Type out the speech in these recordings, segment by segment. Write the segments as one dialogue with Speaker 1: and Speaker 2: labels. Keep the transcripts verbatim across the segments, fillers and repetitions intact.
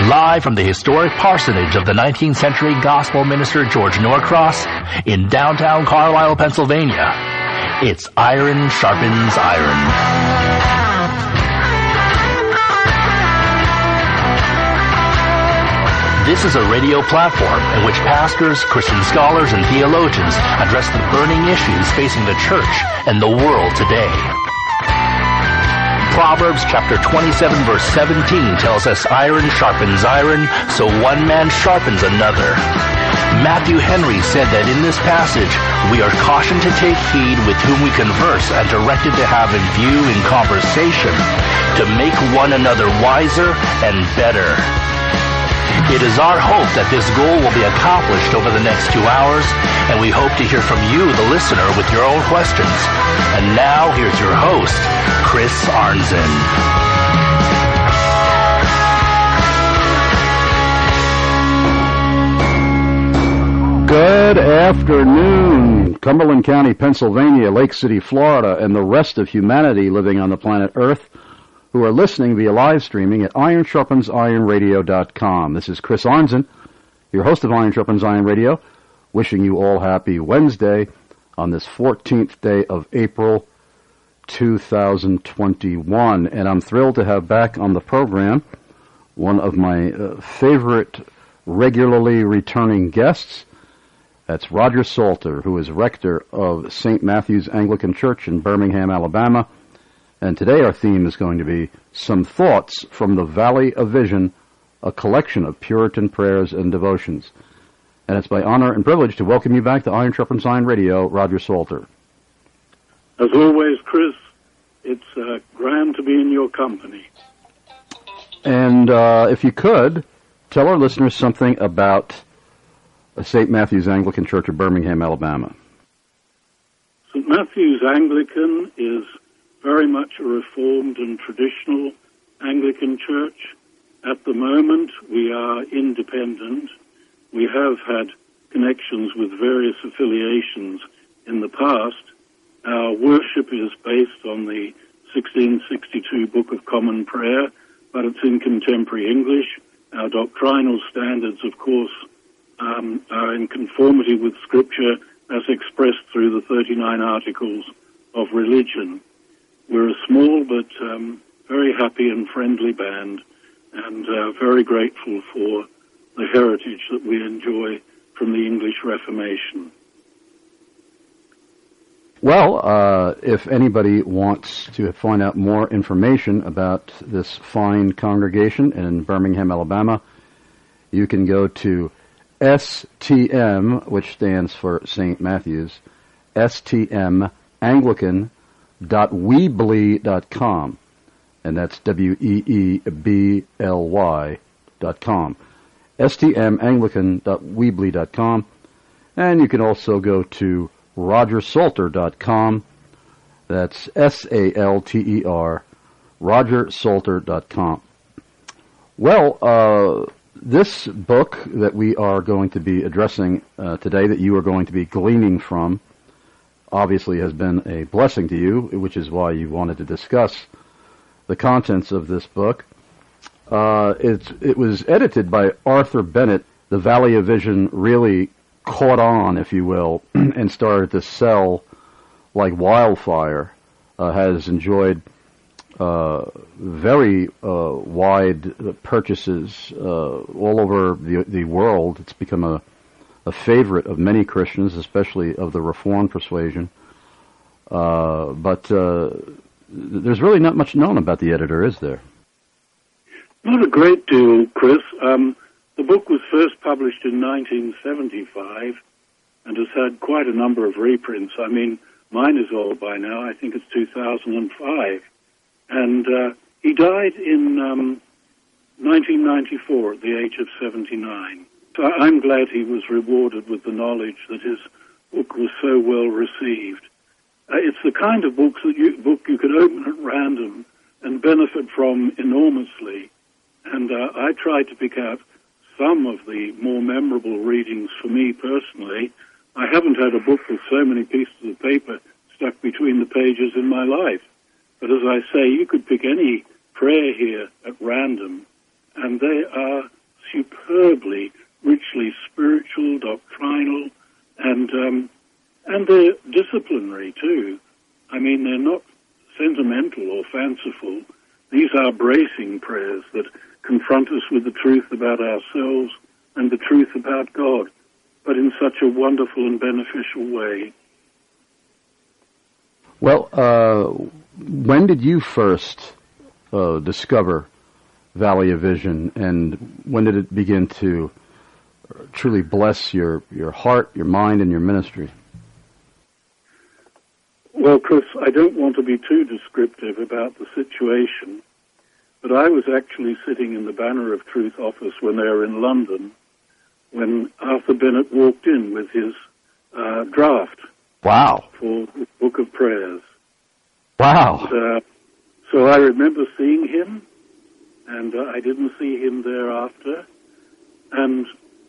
Speaker 1: Live from the historic parsonage of the nineteenth century gospel minister George Norcross in downtown Carlisle, Pennsylvania, it's Iron Sharpens Iron. This is a radio platform in which pastors, Christian scholars, and theologians address the burning issues facing the church and the world today. Proverbs chapter twenty-seven verse seventeen tells us iron sharpens iron, so one man sharpens another. Matthew Henry said that in this passage, we are cautioned to take heed with whom we converse and directed to have in view in conversation to make one another wiser and better. It is our hope that this goal will be accomplished over the next two hours, and we hope to hear from you, the listener, with your own questions. And now, here's your host, Chris Arnzen.
Speaker 2: Good afternoon, Cumberland County, Pennsylvania, Lake City, Florida, and the rest of humanity living on the planet Earth who are listening via live streaming at iron sharpens iron radio dot com. This is Chris Arnzen, your host of Iron Sharpens Iron Radio, wishing you all happy Wednesday on this fourteenth day of April, two thousand twenty-one. And I'm thrilled to have back on the program one of my uh, favorite regularly returning guests. That's Roger Salter, who is rector of Saint Matthew's Anglican Church in Birmingham, Alabama. And today our theme is going to be Some Thoughts from the Valley of Vision, a collection of Puritan prayers and devotions. And it's my honor and privilege to welcome you back to Iron Sharpens Iron Radio, Roger Salter.
Speaker 3: As always, Chris, it's uh, grand to be in your company.
Speaker 2: And uh, if you could, tell our listeners something about Saint Matthew's Anglican Church of Birmingham, Alabama.
Speaker 3: Saint Matthew's Anglican is very much a reformed and traditional Anglican church. At the moment, we are independent. We have had connections with various affiliations in the past. Our worship is based on the sixteen sixty-two Book of Common Prayer, but it's in contemporary English. Our doctrinal standards, of course, um, are in conformity with Scripture as expressed through the thirty-nine Articles of Religion. We're a small but um, very happy and friendly band, and uh, very grateful for the heritage that we enjoy from the English Reformation.
Speaker 2: Well, uh, if anybody wants to find out more information about this fine congregation in Birmingham, Alabama, you can go to S T M, which stands for Saint Matthew's, S T M Anglican dot weebly dot com, and that's W E E B L Y dot com. S T M Anglican dot weebly dot com, and you can also go to roger salter dot com. That's S A L T E R, roger salter dot com. Well, uh, this book that we are going to be addressing uh, today, that you are going to be gleaning from, obviously has been a blessing to you, which is why you wanted to discuss the contents of this book. Uh, it, it was edited by Arthur Bennett. The Valley of Vision really caught on, if you will, and started to sell like wildfire. Uh, has enjoyed uh, very uh, wide purchases uh, all over the, the world. It's become a a favorite of many Christians, especially of the Reformed persuasion. Uh, but uh, there's really not much known about the editor, is there?
Speaker 3: Not a great deal, Chris. Um, the book was first published in nineteen seventy-five and has had quite a number of reprints. I mean, mine is old by now. I think it's two thousand five. And uh, he died in um, nineteen ninety-four at the age of seventy-nine. So I'm glad he was rewarded with the knowledge that his book was so well received. Uh, it's the kind of books that you, book you could open at random and benefit from enormously. And uh, I tried to pick out some of the more memorable readings for me personally. I haven't had a book with so many pieces of paper stuck between the pages in my life. But as I say, you could pick any prayer here at random, and they are superbly, richly spiritual, doctrinal, and um, and they're disciplinary too. I mean, they're not sentimental or fanciful. These are bracing prayers that confront us with the truth about ourselves and the truth about God, but in such a wonderful and beneficial way.
Speaker 2: Well, uh, when did you first uh, discover Valley of Vision, and when did it begin to truly bless your, your heart, your mind, and your ministry?
Speaker 3: Well, Chris, I don't want to be too descriptive about the situation, but I was actually sitting in the Banner of Truth office when they were in London when Arthur Bennett walked in with his uh, draft.
Speaker 2: Wow.
Speaker 3: For the Book of Prayers.
Speaker 2: Wow.
Speaker 3: And, uh, so I remember seeing him, and uh, I didn't see him thereafter, and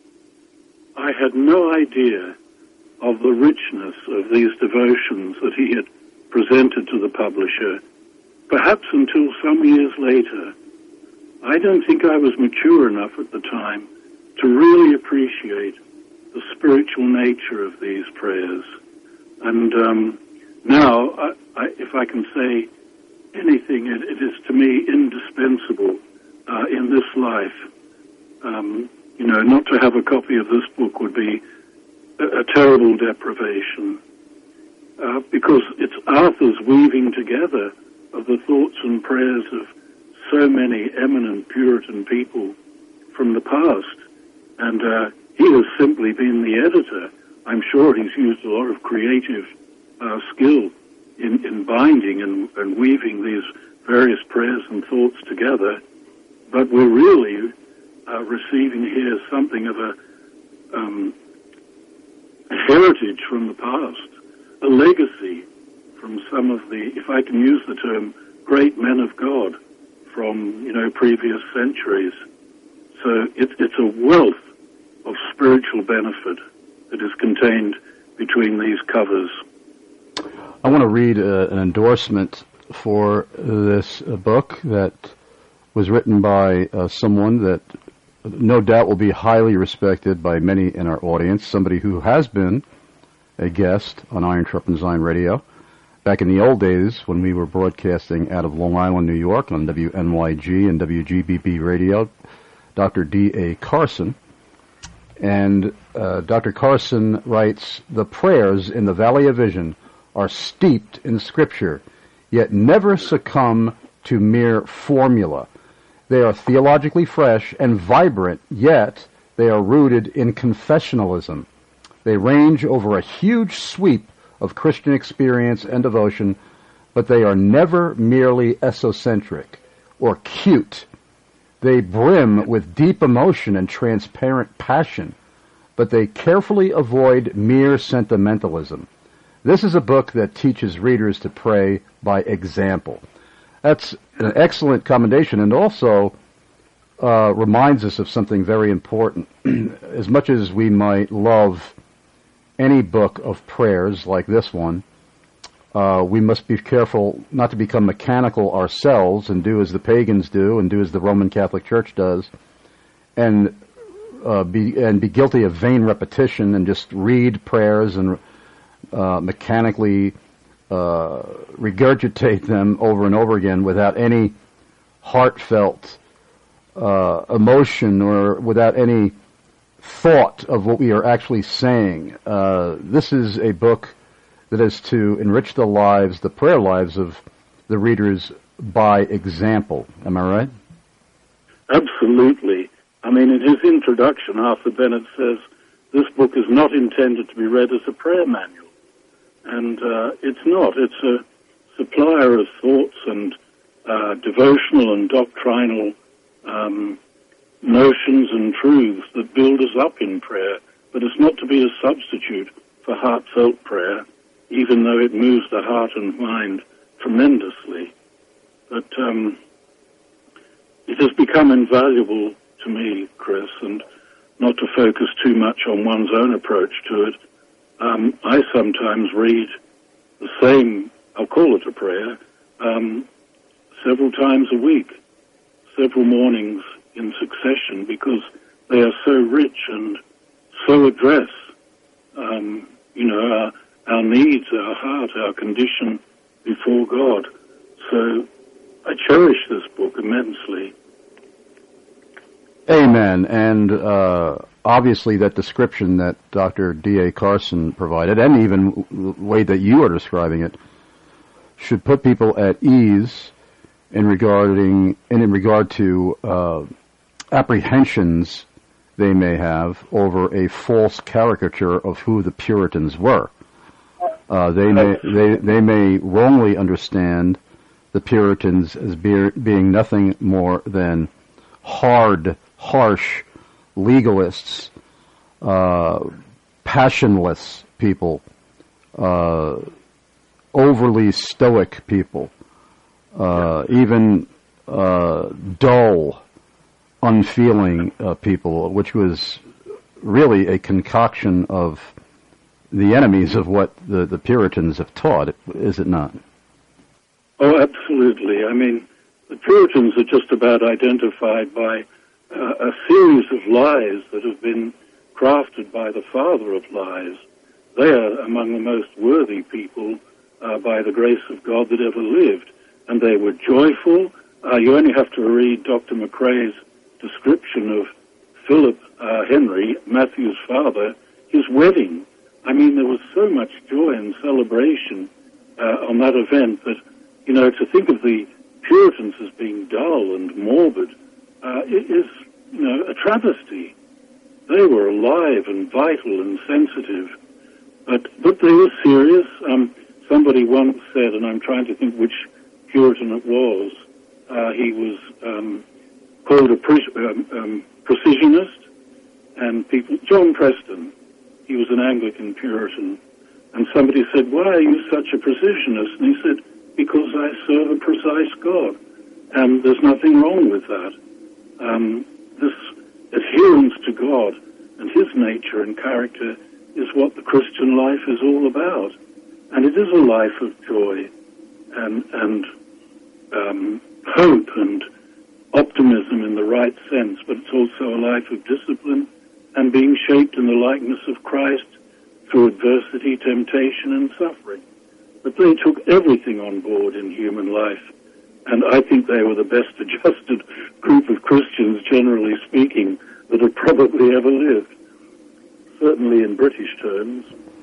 Speaker 3: I had no idea of the richness of these devotions that he had presented to the publisher, perhaps until some years later. I don't think I was mature enough at the time to really appreciate the spiritual nature of these prayers. And um, now, I, I, if I can say anything, it, it is to me indispensable uh, in this life. Um, you know, not to have a copy of this book would be a, a terrible deprivation, uh, because it's Arthur's weaving together of the thoughts and prayers of so many eminent Puritan people from the past. And uh, he has simply been the editor. I'm sure he's used a lot of creative uh, skill in, in binding and, and weaving these various prayers and thoughts together. But we're really uh, receiving here something of a, um, a heritage from the past, a legacy from some of the, if I can use the term, great men of God from, you know, previous centuries. So it, it's a wealth of spiritual benefit that is contained between these covers.
Speaker 2: I want to read uh, an endorsement for this uh, book that was written by uh, someone that no doubt will be highly respected by many in our audience, somebody who has been a guest on Iron Sharpens Iron Radio back in the old days when we were broadcasting out of Long Island, New York on W N Y G and W G B B Radio, Doctor D A Carson. And uh, Doctor Carson writes, "The prayers in the Valley of Vision are steeped in Scripture, yet never succumb to mere formula. They are theologically fresh and vibrant, yet they are rooted in confessionalism. They range over a huge sweep of Christian experience and devotion, but they are never merely esocentric or cute. They brim with deep emotion and transparent passion, but they carefully avoid mere sentimentalism. This is a book that teaches readers to pray by example." That's an excellent commendation, and also uh, reminds us of something very important. As much as we might love any book of prayers like this one, uh, we must be careful not to become mechanical ourselves and do as the pagans do and do as the Roman Catholic Church does, and uh, be and be guilty of vain repetition and just read prayers and uh, mechanically uh, regurgitate them over and over again without any heartfelt uh, emotion or without any thought of what we are actually saying. Uh, this is a book that is to enrich the lives, the prayer lives of the readers by example. Am I right?
Speaker 3: Absolutely. I mean, in his introduction, Arthur Bennett says, this book is not intended to be read as a prayer manual. And uh, it's not. It's a supplier of thoughts and uh, devotional and doctrinal um, notions and truths that build us up in prayer, but it's not to be a substitute for heartfelt prayer, even though it moves the heart and mind tremendously. But um, it has become invaluable to me, Chris, and not to focus too much on one's own approach to it. Um, I sometimes read the same, I'll call it a prayer, um, several times a week, several mornings in succession, because they are so rich and so address, um, you know, our, our needs, our heart, our condition before God. So I cherish this book immensely.
Speaker 2: Amen. And uh, obviously that description that Doctor D A Carson provided, and even the way that you are describing it, should put people at ease in regarding and in regard to uh, apprehensions they may have over a false caricature of who the Puritans were. Uh, they may they they may wrongly understand the Puritans as be, being nothing more than hard, harsh legalists, uh, passionless people, uh, overly stoic people, uh, even uh, dull, unfeeling uh, people, which was really a concoction of the enemies of what the, the Puritans have taught, is it not?
Speaker 3: Oh, absolutely. I mean, the Puritans are just about identified by uh, a series of lies that have been crafted by the father of lies. They are among the most worthy people uh, by the grace of God that ever lived. And they were joyful. Uh, you only have to read Doctor McRae's description of Philip uh, Henry, Matthew's father, his wedding. I mean, there was so much joy and celebration uh, on that event that, you know, to think of the Puritans as being dull and morbid uh, it is, you know, a travesty. They were alive and vital and sensitive, but but they were serious. Um, somebody once said, and I'm trying to think which Puritan it was, uh, he was um, called a pre- um, um, precisionist, and people, John Preston, he was an Anglican Puritan, and somebody said, why are you such a precisionist? And he said, because I serve a precise God, and there's nothing wrong with that. Um, this adherence to God and his nature and character is what the Christian life is all about. And it is a life of joy and, and um, hope and optimism in the right sense, but it's also a life of discipline and being shaped in the likeness of Christ through adversity, temptation, and suffering. But they took everything on board in human life, and I think they were the best adjusted group of Christians, generally speaking, that have probably ever lived, certainly in British terms.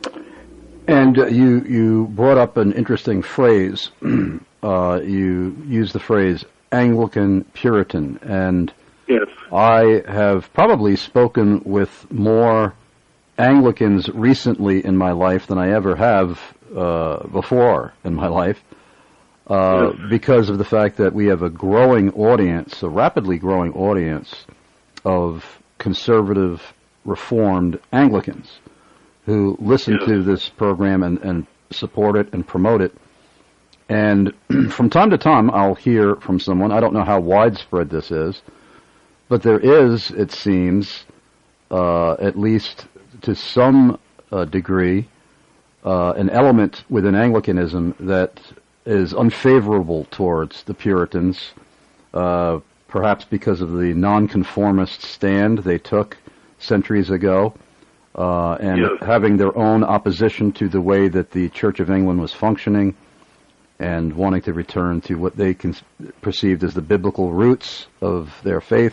Speaker 2: And uh, you you brought up an interesting phrase. uh, you used the phrase Anglican Puritan, and
Speaker 3: yes.
Speaker 2: I have probably spoken with more Anglicans recently in my life than I ever have uh, before in my life, uh, yes. because of the fact that we have a growing audience, a rapidly growing audience of conservative, reformed Anglicans who listen
Speaker 3: yes.
Speaker 2: to this program and, and support it and promote it. And from time to time, I'll hear from someone, I don't know how widespread this is, but there is, it seems, uh, at least to some uh, degree, uh, an element within Anglicanism that is unfavorable towards the Puritans, uh, perhaps because of the nonconformist stand they took centuries ago, uh, and
Speaker 3: yes.
Speaker 2: having their own opposition to the way that the Church of England was functioning, and wanting to return to what they con- perceived as the biblical roots of their faith.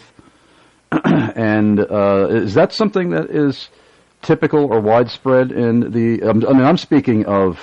Speaker 2: And uh, is that something that is typical or widespread in the... Um, I mean, I'm speaking of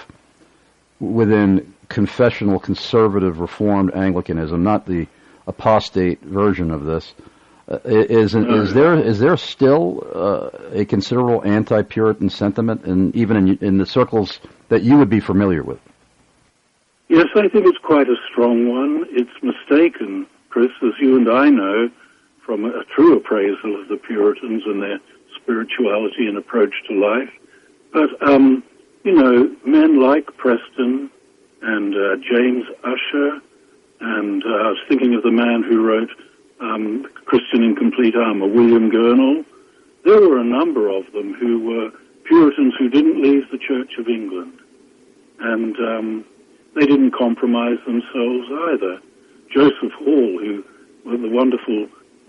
Speaker 2: within confessional, conservative, reformed Anglicanism, not the apostate version of this. Uh, is is there is there still uh, a considerable anti-Puritan sentiment, and even in, in the circles that you would be familiar with?
Speaker 3: Yes, I think it's quite a strong one. It's mistaken, Chris, as you and I know, from a true appraisal of the Puritans and their spirituality and approach to life. But, um, you know, men like Preston and uh, James Ussher, and uh, I was thinking of the man who wrote um, Christian in Complete Armour, William Gurnall. There were a number of them who were Puritans who didn't leave the Church of England. And um, they didn't compromise themselves either. Joseph Hall, who was the wonderful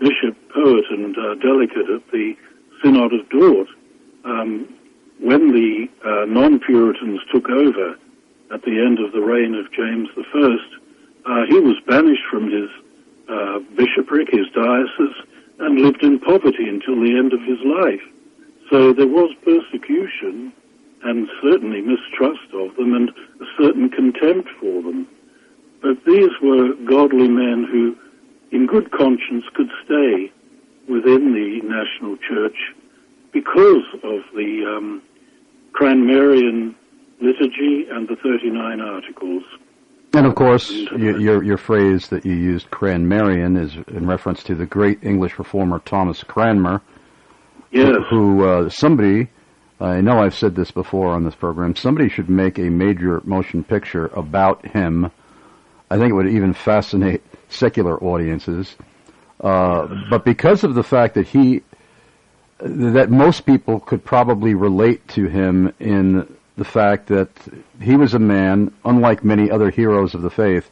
Speaker 3: bishop, poet, and uh, delegate at the Synod of Dort. Um, when the uh, non-Puritans took over at the end of the reign of James the First, uh, he was banished from his uh, bishopric, his diocese, and lived in poverty until the end of his life. So there was persecution and certainly mistrust of them and a certain contempt for them. But these were godly men who, in good conscience, could stay within the national church because of the um, Cranmerian liturgy and the thirty-nine articles.
Speaker 2: And of course, you, your your phrase that you used, Cranmerian, is in reference to the great English reformer Thomas Cranmer.
Speaker 3: Yes.
Speaker 2: Who, uh, somebody, I know I've said this before on this program, somebody should make a major motion picture about him. I think it would even fascinate secular audiences. Uh, but because of the fact that he, that most people could probably relate to him in the fact that he was a man, unlike many other heroes of the faith,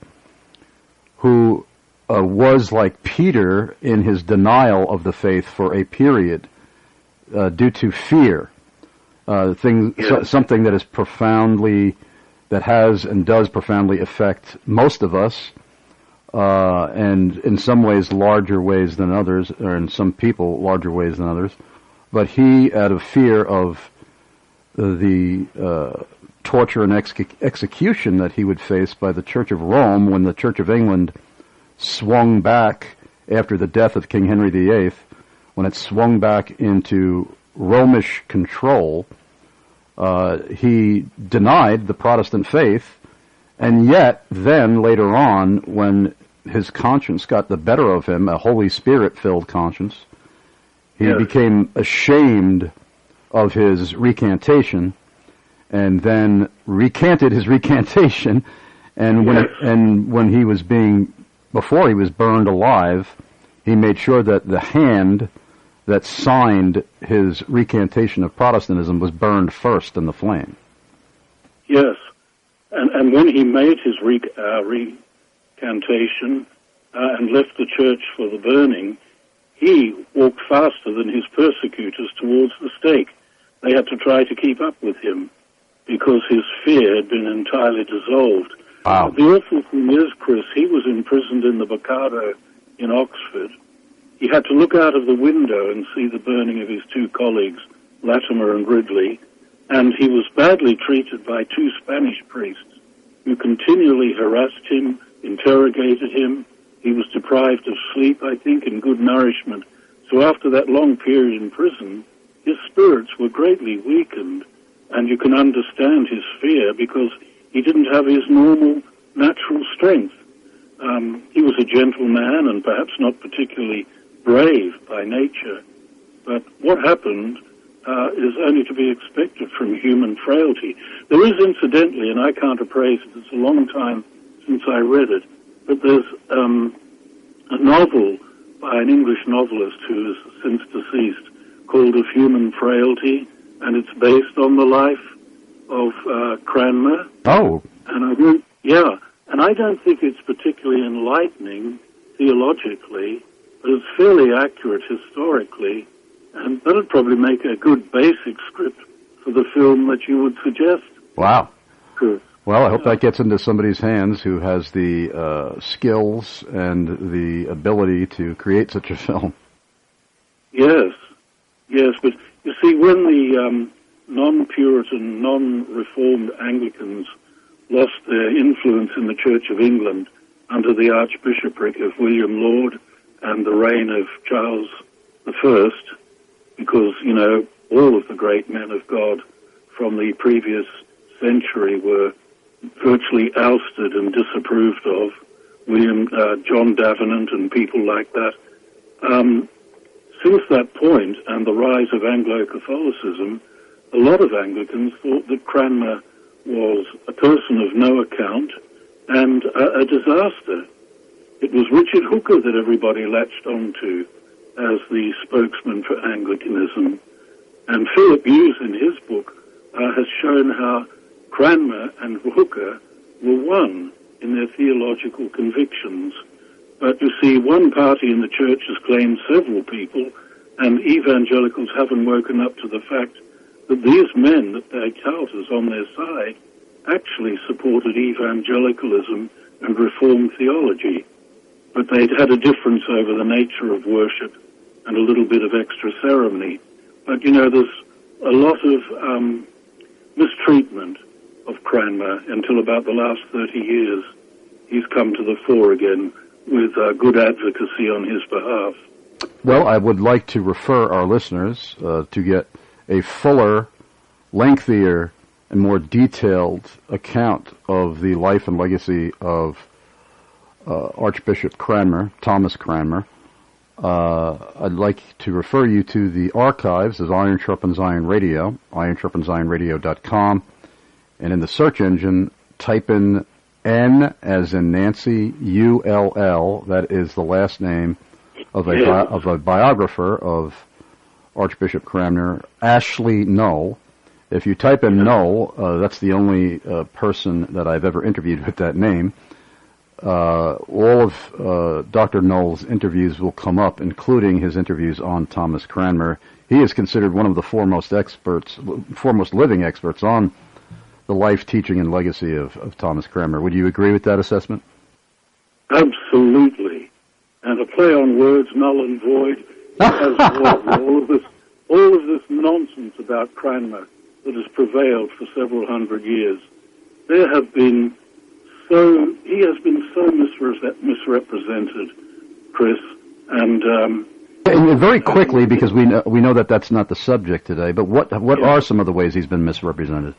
Speaker 2: who uh, was like Peter in his denial of the faith for a period uh, due to fear. Uh, thing,
Speaker 3: yeah.
Speaker 2: so, something that is profoundly, that has and does profoundly affect most of us, uh, and in some ways larger ways than others, or in some people larger ways than others. But he, out of fear of the uh, torture and ex- execution that he would face by the Church of Rome when the Church of England swung back after the death of King Henry the Eighth, when it swung back into Romish control, uh, he denied the Protestant faith, and yet then later on, when his conscience got the better of him, a Holy Spirit-filled conscience, he yes. became ashamed of his recantation, and then recanted his recantation, and when
Speaker 3: yes.
Speaker 2: it, and when he was being, before he was burned alive, he made sure that the hand that signed his recantation of Protestantism was burned first in the flame.
Speaker 3: Yes, and and when he made his re, uh, recantation uh, and left the church for the burning, he walked faster than his persecutors towards the stake. They had to try to keep up with him because his fear had been entirely dissolved.
Speaker 2: Wow.
Speaker 3: The awful thing is, Chris, he was imprisoned in the Bocado in Oxford. He had to look out of the window and see the burning of his two colleagues, Latimer and Ridley, and he was badly treated by two Spanish priests who continually harassed him, interrogated him. He was deprived of sleep, I think, and good nourishment. So after that long period in prison, his spirits were greatly weakened, and you can understand his fear because he didn't have his normal natural strength. Um, he was a gentle man and perhaps not particularly brave by nature, but what happened uh, is only to be expected from human frailty. There is, incidentally, and I can't appraise it, it's a long time since I read it, but there's um, a novel by an English novelist who is since deceased called Of Human Frailty, and it's based on the life of uh, Cranmer.
Speaker 2: Oh.
Speaker 3: And I don't, yeah, and I don't think it's particularly enlightening theologically, but it's fairly accurate historically, and that'd probably make a good basic script for the film that you would suggest.
Speaker 2: Wow.
Speaker 3: Chris.
Speaker 2: Well, I hope that gets into somebody's hands who has the uh, skills and the ability to create such a film.
Speaker 3: Yes, yes, but you see, when the um, non-Puritan, non-Reformed Anglicans lost their influence in the Church of England under the Archbishopric of William Laud and the reign of Charles the First, because, you know, all of the great men of God from the previous century were virtually ousted and disapproved of, William uh, John Davenant and people like that. Um, since that point and the rise of Anglo-Catholicism, a lot of Anglicans thought that Cranmer was a person of no account and a, a disaster. It was Richard Hooker that everybody latched onto as the spokesman for Anglicanism. And Philip Hughes, in his book, uh, has shown how Cranmer and Hooker were one in their theological convictions. But you see, one party in the church has claimed several people, and evangelicals haven't woken up to the fact that these men that they tout as on their side actually supported evangelicalism and Reformed theology. But they'd had a difference over the nature of worship and a little bit of extra ceremony. But, you know, there's a lot of um, mistreatment of Cranmer until about the last thirty years. He's come to the fore again with uh, good advocacy on his behalf.
Speaker 2: Well, I would like to refer our listeners uh, to get a fuller, lengthier, and more detailed account of the life and legacy of uh, Archbishop Cranmer, Thomas Cranmer. Uh, I'd like to refer you to the archives of Iron Sharpens Iron Radio, iron sharpens iron radio dot com, and in the search engine, type in N as in Nancy, U L L, that is the last name of a, bi- of a biographer of Archbishop Cranmer, Ashley Null. If you type in Null, uh, that's the only uh, person that I've ever interviewed with that name. Uh, all of uh, Doctor Null's interviews will come up, including his interviews on Thomas Cranmer. He is considered one of the foremost experts, foremost living experts on the life, teaching, and legacy of, of Thomas Cranmer. Would you agree with that assessment?
Speaker 3: Absolutely. And a play on words, null and void, as well, all of this, all of this nonsense about Cranmer that has prevailed for several hundred years. There have been so he has been so misre- misrepresented, Chris, and. Um,
Speaker 2: and very quickly, because we know, we know that that's not the subject today. But what what yeah. are some of the ways he's been misrepresented?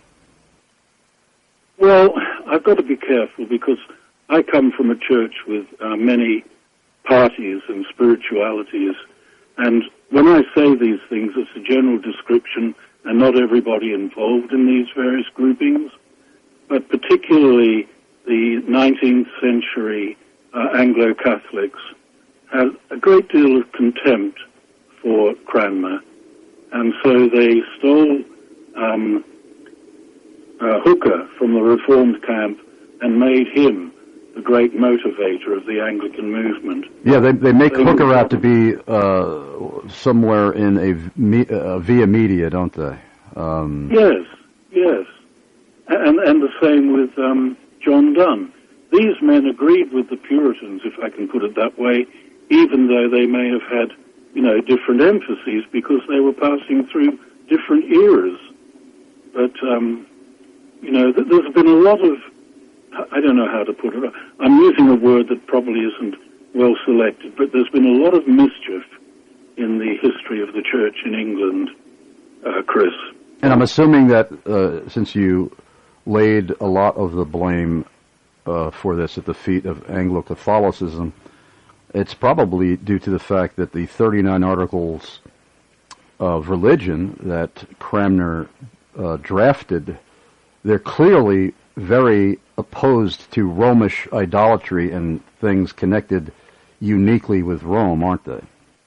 Speaker 3: Well, I've got to be careful because I come from a church with uh, many parties and spiritualities, and when I say these things, it's a general description, and not everybody involved in these various groupings, but particularly the nineteenth century uh, Anglo-Catholics had a great deal of contempt for Cranmer, and so they stole um, uh, Hooker from the Reformed camp and made him the great motivator of the Anglican movement.
Speaker 2: Yeah, they they make so Hooker out to be uh, somewhere in a uh, via media, don't they? Um,
Speaker 3: yes, yes, and and the same with um, John Donne. These men agreed with the Puritans, if I can put it that way, even though they may have had, you know, different emphases because they were passing through different eras. But, um, you know, th- there's been a lot of, I don't know how to put it, I'm using a word that probably isn't well selected, but there's been a lot of mischief in the history of the church in England, uh, Chris.
Speaker 2: And I'm assuming that uh, since you laid a lot of the blame uh, for this at the feet of Anglo-Catholicism, it's probably due to the fact that the thirty-nine articles of religion that Cranmer uh, drafted, they're clearly very opposed to Romish idolatry and things connected uniquely with Rome, aren't they?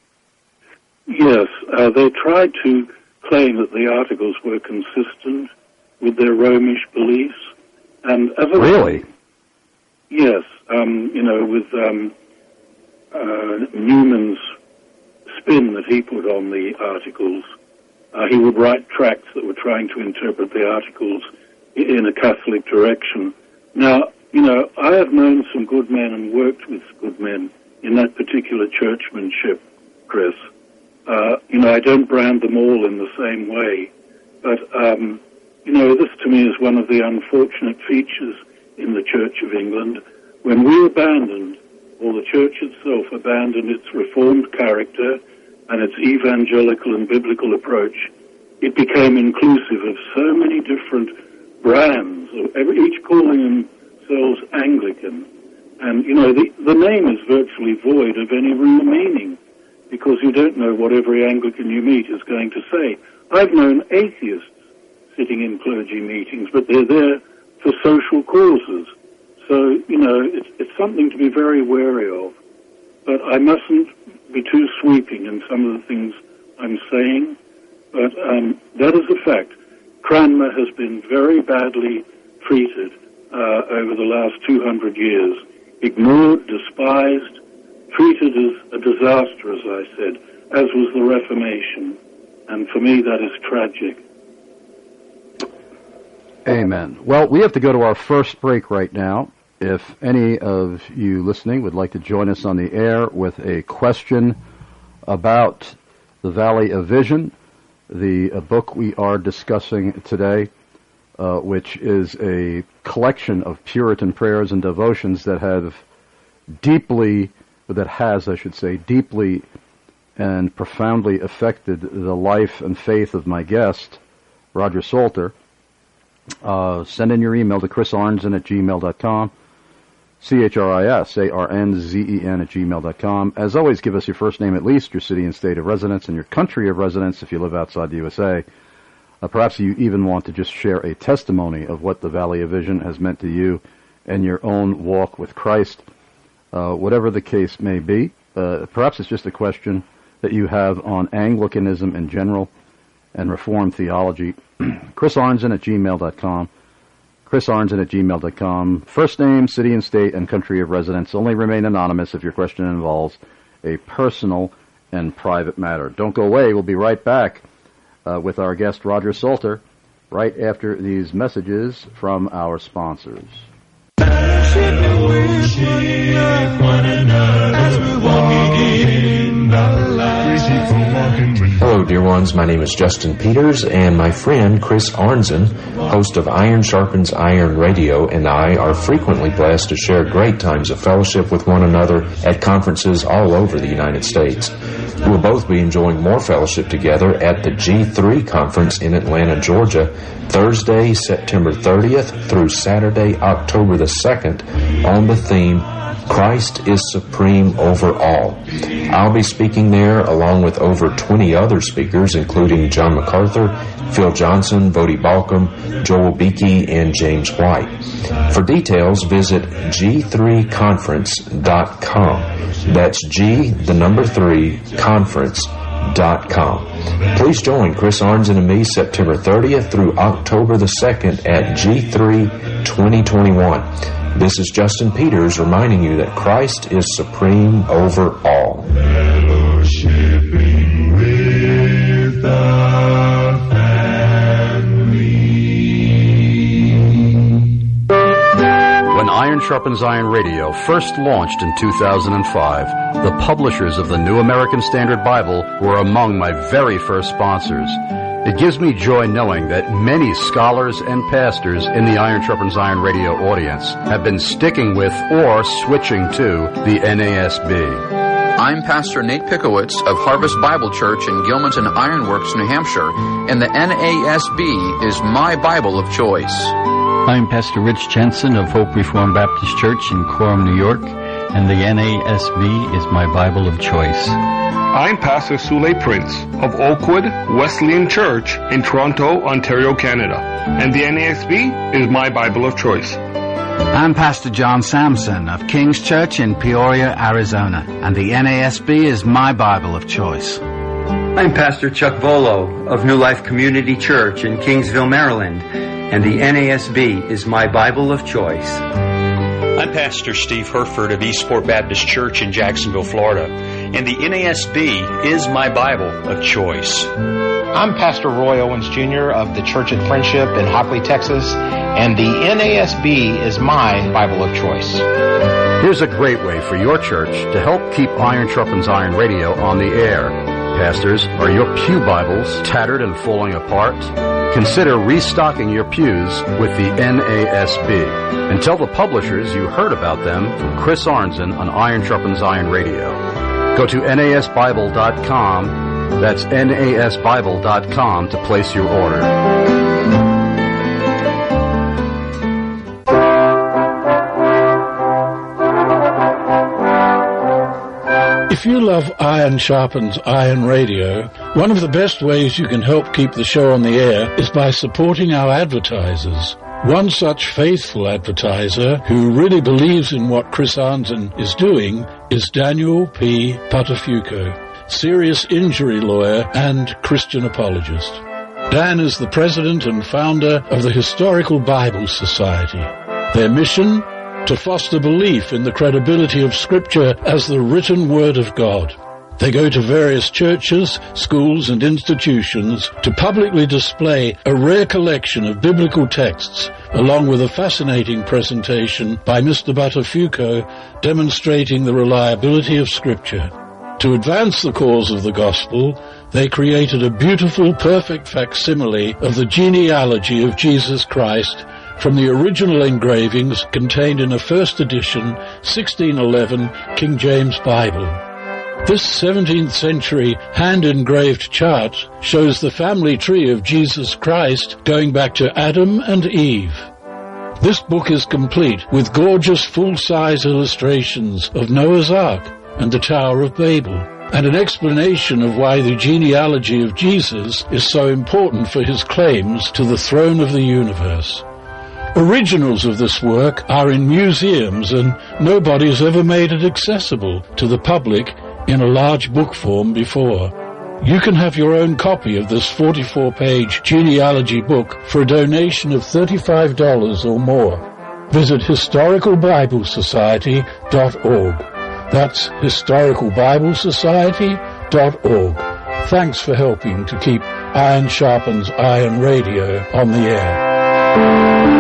Speaker 3: Yes, uh, they tried to claim that the articles were consistent with their Romish beliefs, and as a
Speaker 2: really,
Speaker 3: yes, um, you know, with um, uh, Newman's spin that he put on the articles, uh, he would write tracts that were trying to interpret the articles in a Catholic direction. Now, you know, I have known some good men and worked with good men in that particular churchmanship, Chris. Uh, you know, I don't brand them all in the same way, but, um, you know, this to me is one of the unfortunate features in the Church of England. When we abandoned, or the Church itself abandoned its Reformed character and its evangelical and biblical approach, it became inclusive of so many different brands, each calling themselves Anglican. And, you know, the, the name is virtually void of any real meaning, because you don't know what every Anglican you meet is going to say. I've known atheists sitting in clergy meetings, but they're there for social causes. So, you know, it's, it's something to be very wary of. But I mustn't be too sweeping in some of the things I'm saying. But um, that is a fact. Cranmer has been very badly treated uh, over the last two hundred years, ignored, despised, as a disaster, as I said, as was the Reformation. And for me, that is tragic.
Speaker 2: Amen. Well, we have to go to our first break right now. If any of you listening would like to join us on the air with a question about the Valley of Vision, the uh, book we are discussing today, uh, which is a collection of Puritan prayers and devotions that have deeply, that has, I should say, deeply and profoundly affected the life and faith of my guest, Roger Salter. Uh, send in your email to chris arnzen at gmail dot com, C H R I S A R N Z E N at gmail dot com. As always, give us your first name at least, your city and state of residence, and your country of residence if you live outside the U S A. Uh, perhaps you even want to just share a testimony of what the Valley of Vision has meant to you and your own walk with Christ. Uh, whatever the case may be, uh, perhaps it's just a question that you have on Anglicanism in general and Reformed theology. Chris Arnzen at gmail dot com. Chris Arnzen at gmail dot com. First name, city and state, and country of residence. Only remain anonymous if your question involves a personal and private matter. Don't go away. We'll be right back uh, with our guest, Roger Salter, right after these messages from our sponsors.
Speaker 4: Hello, dear ones. My name is Justin Peters, and my friend Chris Arnzen, host of Iron Sharpens Iron Radio, and I are frequently blessed to share great times of fellowship with one another at conferences all over the United States. We'll both be enjoying more fellowship together at the G three Conference in Atlanta, Georgia, Thursday, September thirtieth through Saturday, October the second, on the theme, Christ is Supreme Over All. I'll be speaking there along with over twenty other speakers, including John MacArthur, Phil Johnson, Voddie Baucham, Joel Beakey, and James White. For details, visit G three conference dot com. That's G, the number three, conference dot com. Please join Chris Arnzen and me September thirtieth through October the second at G three twenty twenty-one. This is Justin Peters reminding you that Christ is supreme over all. Fellowshipping with the family.
Speaker 2: When Iron Sharpens Iron Radio first launched in two thousand five, the publishers of the New American Standard Bible were among my very first sponsors. It gives me joy knowing that many scholars and pastors in the Iron Sharpens Iron Radio audience have been sticking with or switching to the N A S B.
Speaker 5: I'm Pastor Nate Pickowitz of Harvest Bible Church in Gilmanton Ironworks, New Hampshire, and the N A S B is my Bible of choice.
Speaker 6: I'm Pastor Rich Jensen of Hope Reformed Baptist Church in Quorum, New York, and the N A S B is my Bible of choice.
Speaker 7: I'm Pastor Sule Prince of Oakwood Wesleyan Church in Toronto, Ontario, Canada, and the N A S B is my Bible of choice.
Speaker 8: I'm Pastor John Sampson of King's Church in Peoria, Arizona, and the N A S B is my Bible of choice.
Speaker 9: I'm Pastor Chuck Volo of New Life Community Church in Kingsville, Maryland, and the N A S B is my Bible of choice.
Speaker 10: I'm Pastor Steve Herford of Eastport Baptist Church in Jacksonville, Florida, and the N A S B is my Bible of choice.
Speaker 11: I'm Pastor Roy Owens Junior of the Church at Friendship in Hockley, Texas, and the N A S B is my Bible of choice.
Speaker 2: Here's a great way for your church to help keep Iron Sharpens Iron Radio on the air. Pastors, are your pew Bibles tattered and falling apart? Consider restocking your pews with the N A S B. And tell the publishers you heard about them from Chris Arnzen on Iron Sharpens Iron Radio. Go to N A S Bible dot com. That's N A S Bible dot com to place your order.
Speaker 12: If you love Iron Sharpens Iron Radio, one of the best ways you can help keep the show on the air is by supporting our advertisers. One such faithful advertiser who really believes in what Chris Arnzen is doing is Daniel P. Patafuco, serious injury lawyer and Christian apologist. Dan is the president and founder of the Historical Bible Society. Their mission? to foster belief in the credibility of Scripture as the written Word of God. They go to various churches, schools, and institutions to publicly display a rare collection of biblical texts, along with a fascinating presentation by Mister Buttafuoco demonstrating the reliability of Scripture. To advance the cause of the gospel, they created a beautiful, perfect facsimile of the genealogy of Jesus Christ from the original engravings contained in a first edition sixteen eleven King James Bible. This seventeenth century hand-engraved chart shows the family tree of Jesus Christ going back to Adam and Eve. This book is complete with gorgeous full-size illustrations of Noah's Ark and the Tower of Babel, and an explanation of why the genealogy of Jesus is so important for his claims to the throne of the universe. Originals of this work are in museums, and nobody's ever made it accessible to the public in a large book form before. You can have your own copy of this forty-four page genealogy book for a donation of thirty-five dollars or more. Visit historical bible society dot org. That's historical bible society dot org. Thanks for helping to keep Iron Sharpens Iron Radio on the air.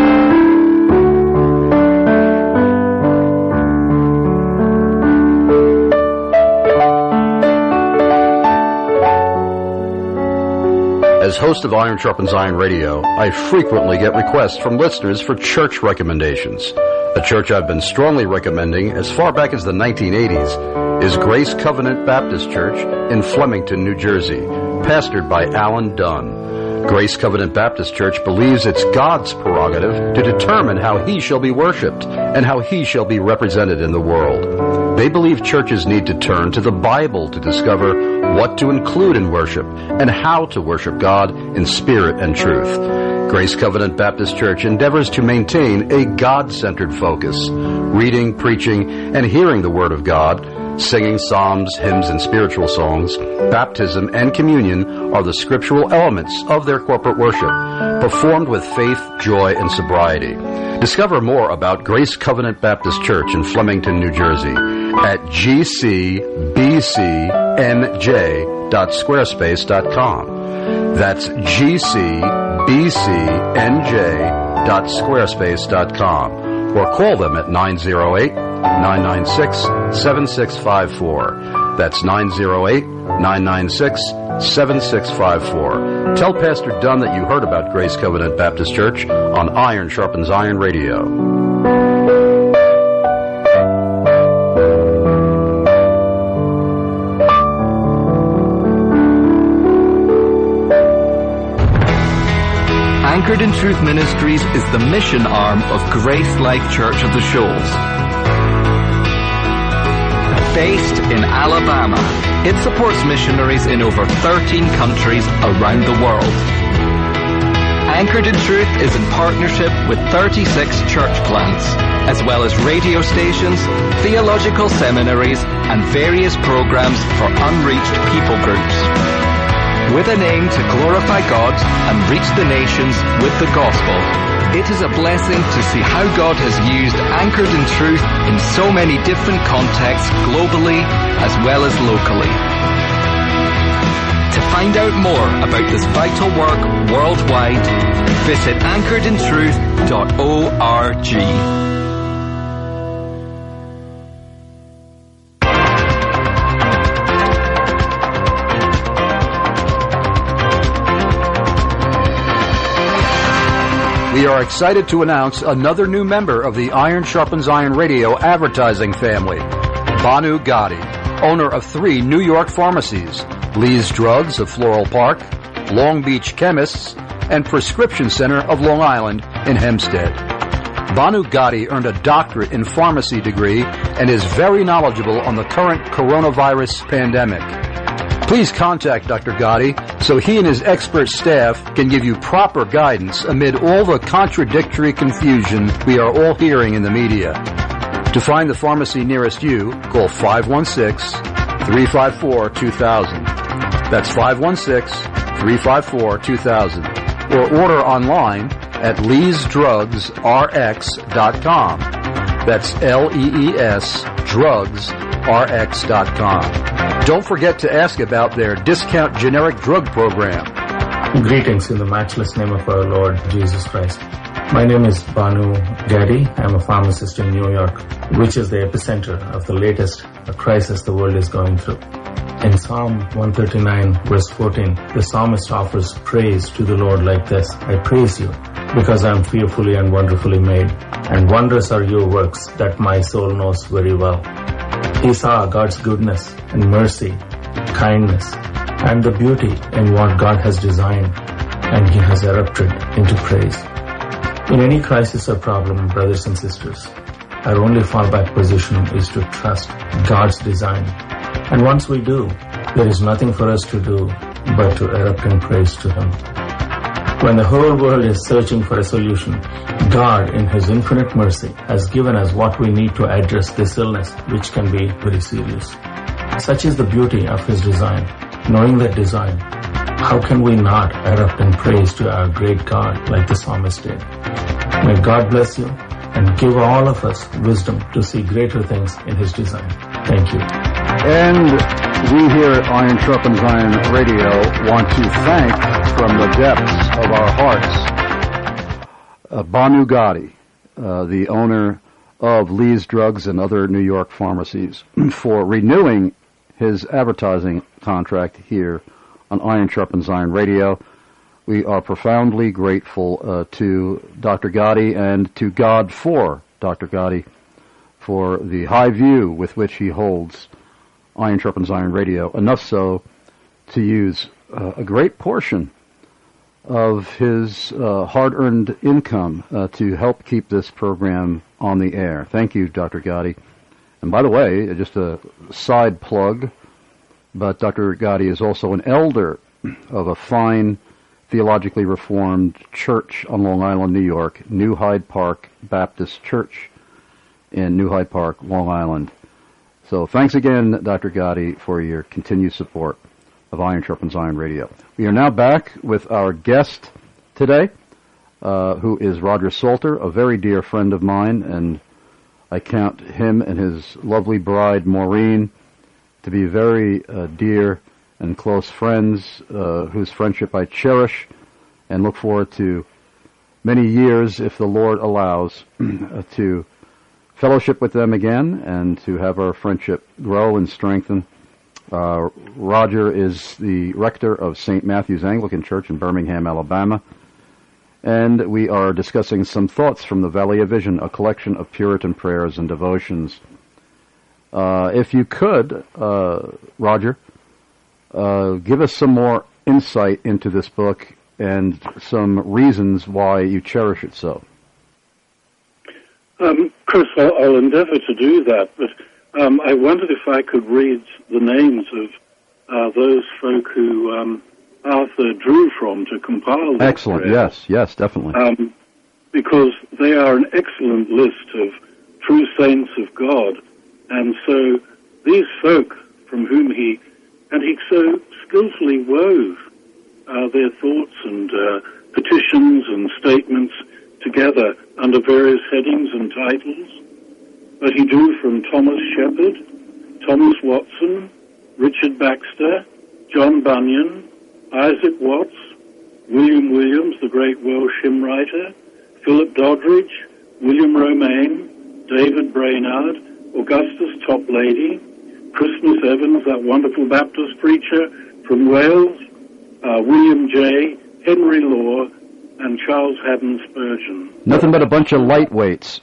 Speaker 2: As host of Iron Sharpens Iron Radio, I frequently get requests from listeners for church recommendations. A church I've been strongly recommending as far back as the nineteen eighties is Grace Covenant Baptist Church in Flemington, New Jersey, pastored by Alan Dunn. Grace Covenant Baptist Church believes it's God's prerogative to determine how he shall be worshiped and how he shall be represented in the world. They believe churches need to turn to the Bible to discover what to include in worship and how to worship God in spirit and truth. Grace Covenant Baptist Church endeavors to maintain a God-centered focus, reading, preaching, and hearing the Word of God. Singing psalms, hymns, and spiritual songs, baptism, and communion are the scriptural elements of their corporate worship, performed with faith, joy, and sobriety. Discover more about Grace Covenant Baptist Church in Flemington, New Jersey at g c b c n j dot squarespace dot com. That's g c b c n j dot squarespace dot com, or call them at nine oh eight, nine nine six, seven six five four. That's nine oh eight, nine nine six, seven six five four. Tell Pastor Dunn that you heard about Grace Covenant Baptist Church on Iron Sharpens Iron Radio.
Speaker 13: Anchored in Truth Ministries is the mission arm of Grace Life Church of the Shoals. Based in Alabama, it supports missionaries in over thirteen countries around the world. Anchored in Truth is in partnership with thirty-six church plants, as well as radio stations, theological seminaries, and various programs for unreached people groups. With an aim to glorify God and reach the nations with the gospel, it is a blessing to see how God has used Anchored in Truth in so many different contexts globally as well as locally. To find out more about this vital work worldwide, visit anchored in truth dot org.
Speaker 2: We are excited to announce another new member of the Iron Sharpens Iron Radio advertising family, Banu Gotti, owner of three New York pharmacies, Lee's Drugs of Floral Park, Long Beach Chemists, and Prescription Center of Long Island in Hempstead. Banu Gotti earned a doctorate in pharmacy degree and is very knowledgeable on the current coronavirus pandemic. Please contact Doctor Gotti so he and his expert staff can give you proper guidance amid all the contradictory confusion we are all hearing in the media. To find the pharmacy nearest you, call five one six, three five four, two thousand. That's five one six, three five four, two thousand. Or order online at lees drugs r x dot com. That's L E E S, drugs R X dot com. Don't forget to ask about their discount generic drug program.
Speaker 14: Greetings in the matchless name of our Lord Jesus Christ. My name is Banu Gaddy. I'm a pharmacist in New York, which is the epicenter of the latest crisis the world is going through. In Psalm one thirty-nine, verse fourteen, the psalmist offers praise to the Lord like this: I praise you because I am fearfully and wonderfully made, and wondrous are your works that my soul knows very well. He saw God's goodness and mercy, kindness, and the beauty in what God has designed, and he has erupted into praise. In any crisis or problem, brothers and sisters, our only fallback position is to trust God's design. And once we do, there is nothing for us to do but to erupt in praise to him. When the whole world is searching for a solution, God, in his infinite mercy, has given us what we need to address this illness, which can be very serious. Such is the beauty of his design. Knowing that design, how can we not erupt in praise to our great God like the psalmist did? May God bless you and give all of us wisdom to see greater things in his design. Thank you.
Speaker 2: And we here at Iron Sharpens Iron Radio want to thank from the depths of our hearts uh, Banu Gaddy, uh, the owner of Lee's Drugs and other New York pharmacies, for renewing his advertising contract here on Iron Sharpens Iron Radio. We are profoundly grateful uh, to Doctor Gaddy and to God for Doctor Gaddy for the high view with which he holds Iron Sharpens Iron Radio, enough so to use uh, a great portion of his uh, hard-earned income uh, to help keep this program on the air. Thank you, Doctor Gaddy. And by the way, just a side plug, but Doctor Gaddy is also an elder of a fine theologically reformed church on Long Island, New York, New Hyde Park Baptist Church in New Hyde Park, Long Island. So thanks again, Doctor Gaddy, for your continued support of Iron Sharpens Iron Radio. We are now back with our guest today, uh, who is Roger Salter, a very dear friend of mine, and I count him and his lovely bride, Maureen, to be very uh, dear and close friends, uh, whose friendship I cherish and look forward to many years, if the Lord allows, to fellowship with them again and to have our friendship grow and strengthen. Uh, Roger is the rector of Saint Matthew's Anglican Church in Birmingham, Alabama, and we are discussing some thoughts from the Valley of Vision, a collection of Puritan prayers and devotions. Uh, if you could, uh, Roger, uh, give us some more insight into this book and some reasons why you cherish it so.
Speaker 3: Um, Chris, I'll, I'll endeavor to do that, but um, I wondered if I could read the names of uh, those folk who um, Arthur drew from to compile this.
Speaker 2: Excellent, prayer. yes, yes, definitely.
Speaker 3: Um, because they are an excellent list of true saints of God, and so these folk from whom he, and he so skillfully wove uh, their thoughts and uh, petitions and statements together under various headings and titles, but he drew from Thomas Shepard, Thomas Watson, Richard Baxter, John Bunyan, Isaac Watts, William Williams, the great Welsh hymn writer, Philip Doddridge, William Romaine, David Brainerd, Augustus Toplady, Christmas Evans, that wonderful Baptist preacher from Wales, uh, William Jay, Henry Law, and Charles Haddon Spurgeon.
Speaker 2: Nothing but a bunch of lightweights.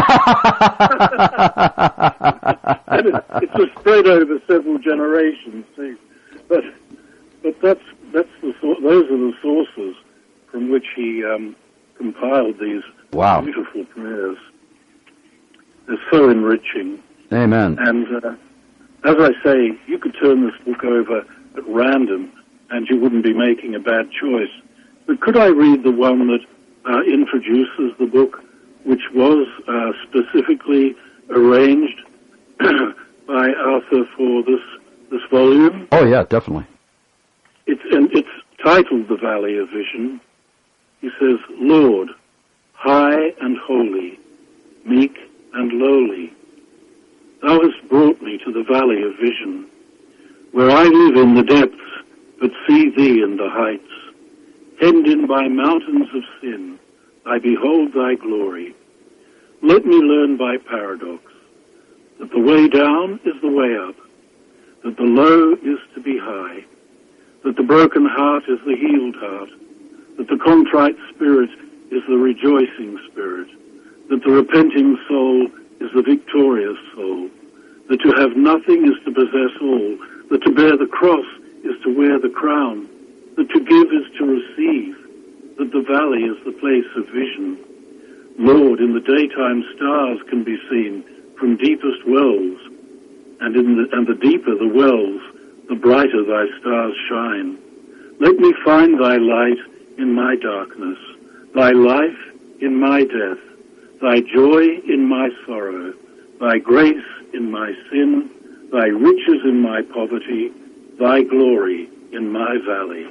Speaker 3: And it, it's a spread over several generations, too. But but that's that's the those are the sources from which he um, compiled these
Speaker 2: wow.
Speaker 3: beautiful prayers. They're so enriching.
Speaker 2: Amen.
Speaker 3: And uh, as I say, you could turn this book over at random, and you wouldn't be making a bad choice. But could I read the one that uh, introduces the book, which was uh, specifically arranged by Arthur for this this volume?
Speaker 2: Oh yeah, definitely.
Speaker 3: It's and it's titled "The Valley of Vision." He says, "Lord, high and holy, meek and lowly. Thou hast brought me to the valley of vision, where I live in the depths, but see thee in the heights. Hemmed in by mountains of sin, I behold thy glory. Let me learn by paradox that the way down is the way up, that the low is to be high, that the broken heart is the healed heart, that the contrite spirit is the rejoicing spirit, that the repenting soul is the victorious soul, that to have nothing is to possess all, that to bear the cross is to wear the crown, that to give is to receive, that the valley is the place of vision. Lord, in the daytime stars can be seen from deepest wells, and in the, and the deeper the wells, the brighter thy stars shine. Let me find thy light in my darkness, thy life in my death, thy joy in my sorrow, thy grace in my sin, thy riches in my poverty, thy glory in my valley.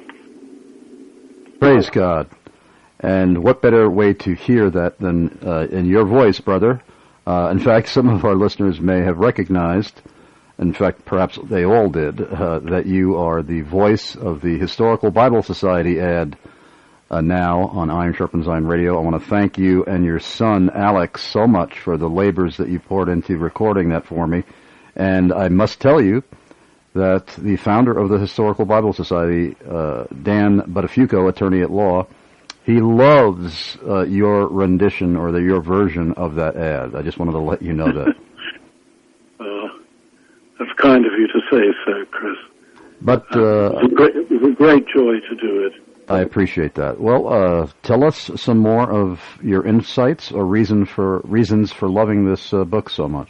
Speaker 2: Praise God. And what better way to hear that than uh, in your voice, brother? Uh, in fact, some of our listeners may have recognized, in fact, perhaps they all did, uh, that you are the voice of the Historical Bible Society ad uh, now on Iron Sharpens Iron Radio. I want to thank you and your son, Alex, so much for the labors that you poured into recording that for me. And I must tell you that the founder of the Historical Bible Society, uh, Dan Buttafuoco, attorney at law, he loves uh, your rendition or the, your version of that ad. I just wanted to let you know that.
Speaker 3: uh, that's kind of you to say so, Chris.
Speaker 2: But uh,
Speaker 3: it, was a great, it was a great joy to do it.
Speaker 2: I appreciate that. Well, uh, tell us some more of your insights or reason for reasons for loving this uh, book so much.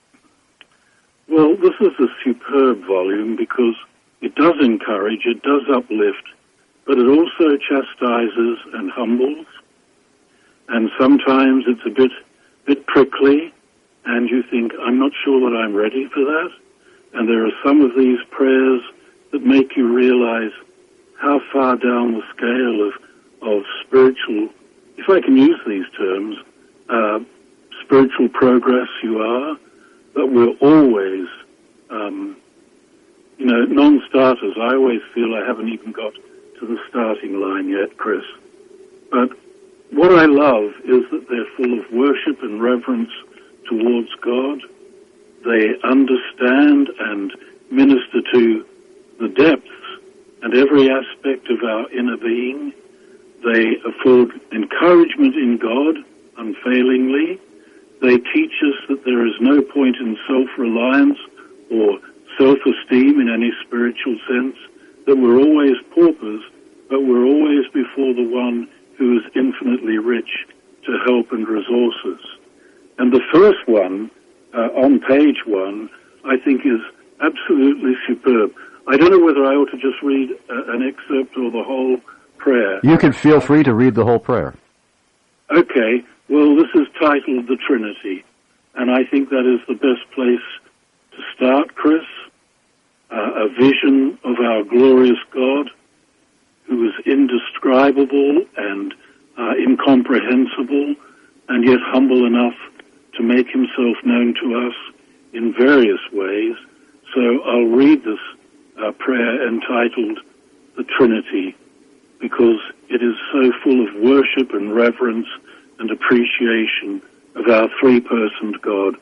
Speaker 3: Well, this is a superb volume because it does encourage, it does uplift, but it also chastises and humbles, and sometimes it's a bit bit prickly, and you think, I'm not sure that I'm ready for that, and there are some of these prayers that make you realize how far down the scale of, of spiritual, if I can use these terms, uh, spiritual progress you are, but we're always, um, you know, non-starters. I always feel I haven't even got to the starting line yet, Chris. But what I love is that they're full of worship and reverence towards God. They understand and minister to the depths and every aspect of our inner being. They afford encouragement in God unfailingly. They teach us that there is no point in self-reliance or self-esteem in any spiritual sense, that we're always paupers, but we're always before the one who is infinitely rich to help and resource us. And the first one, uh, on page one, I think is absolutely superb. I don't know whether I ought to just read uh, an excerpt or the whole prayer.
Speaker 2: You can feel free to read the whole prayer.
Speaker 3: Okay. Well, this is titled The Trinity, and I think that is the best place to start, Chris. Uh, a vision of our glorious God, who is indescribable and uh, incomprehensible, and yet humble enough to make himself known to us in various ways. So I'll read this uh, prayer entitled The Trinity, because it is so full of worship and reverence and appreciation of our three-personed God.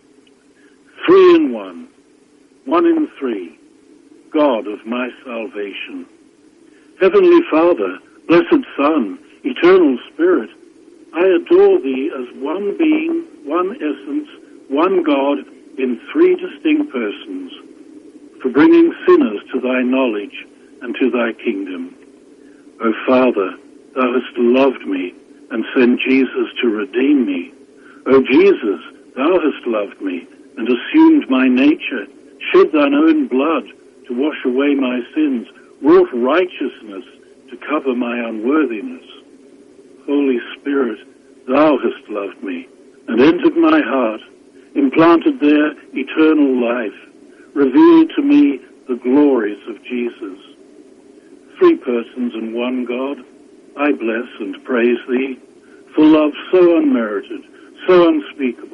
Speaker 3: Three in one, one in three, God of my salvation. Heavenly Father, blessed Son, eternal Spirit, I adore thee as one being, one essence, one God in three distinct persons, for bringing sinners to thy knowledge and to thy kingdom. O Father, thou hast loved me and sent Jesus to redeem me. O Jesus, thou hast loved me and assumed my nature, shed thine own blood to wash away my sins, wrought righteousness to cover my unworthiness. Holy Spirit, thou hast loved me and entered my heart, implanted there eternal life, revealed to me the glories of Jesus. Three persons and one God, I bless and praise thee, for love so unmerited, so unspeakable,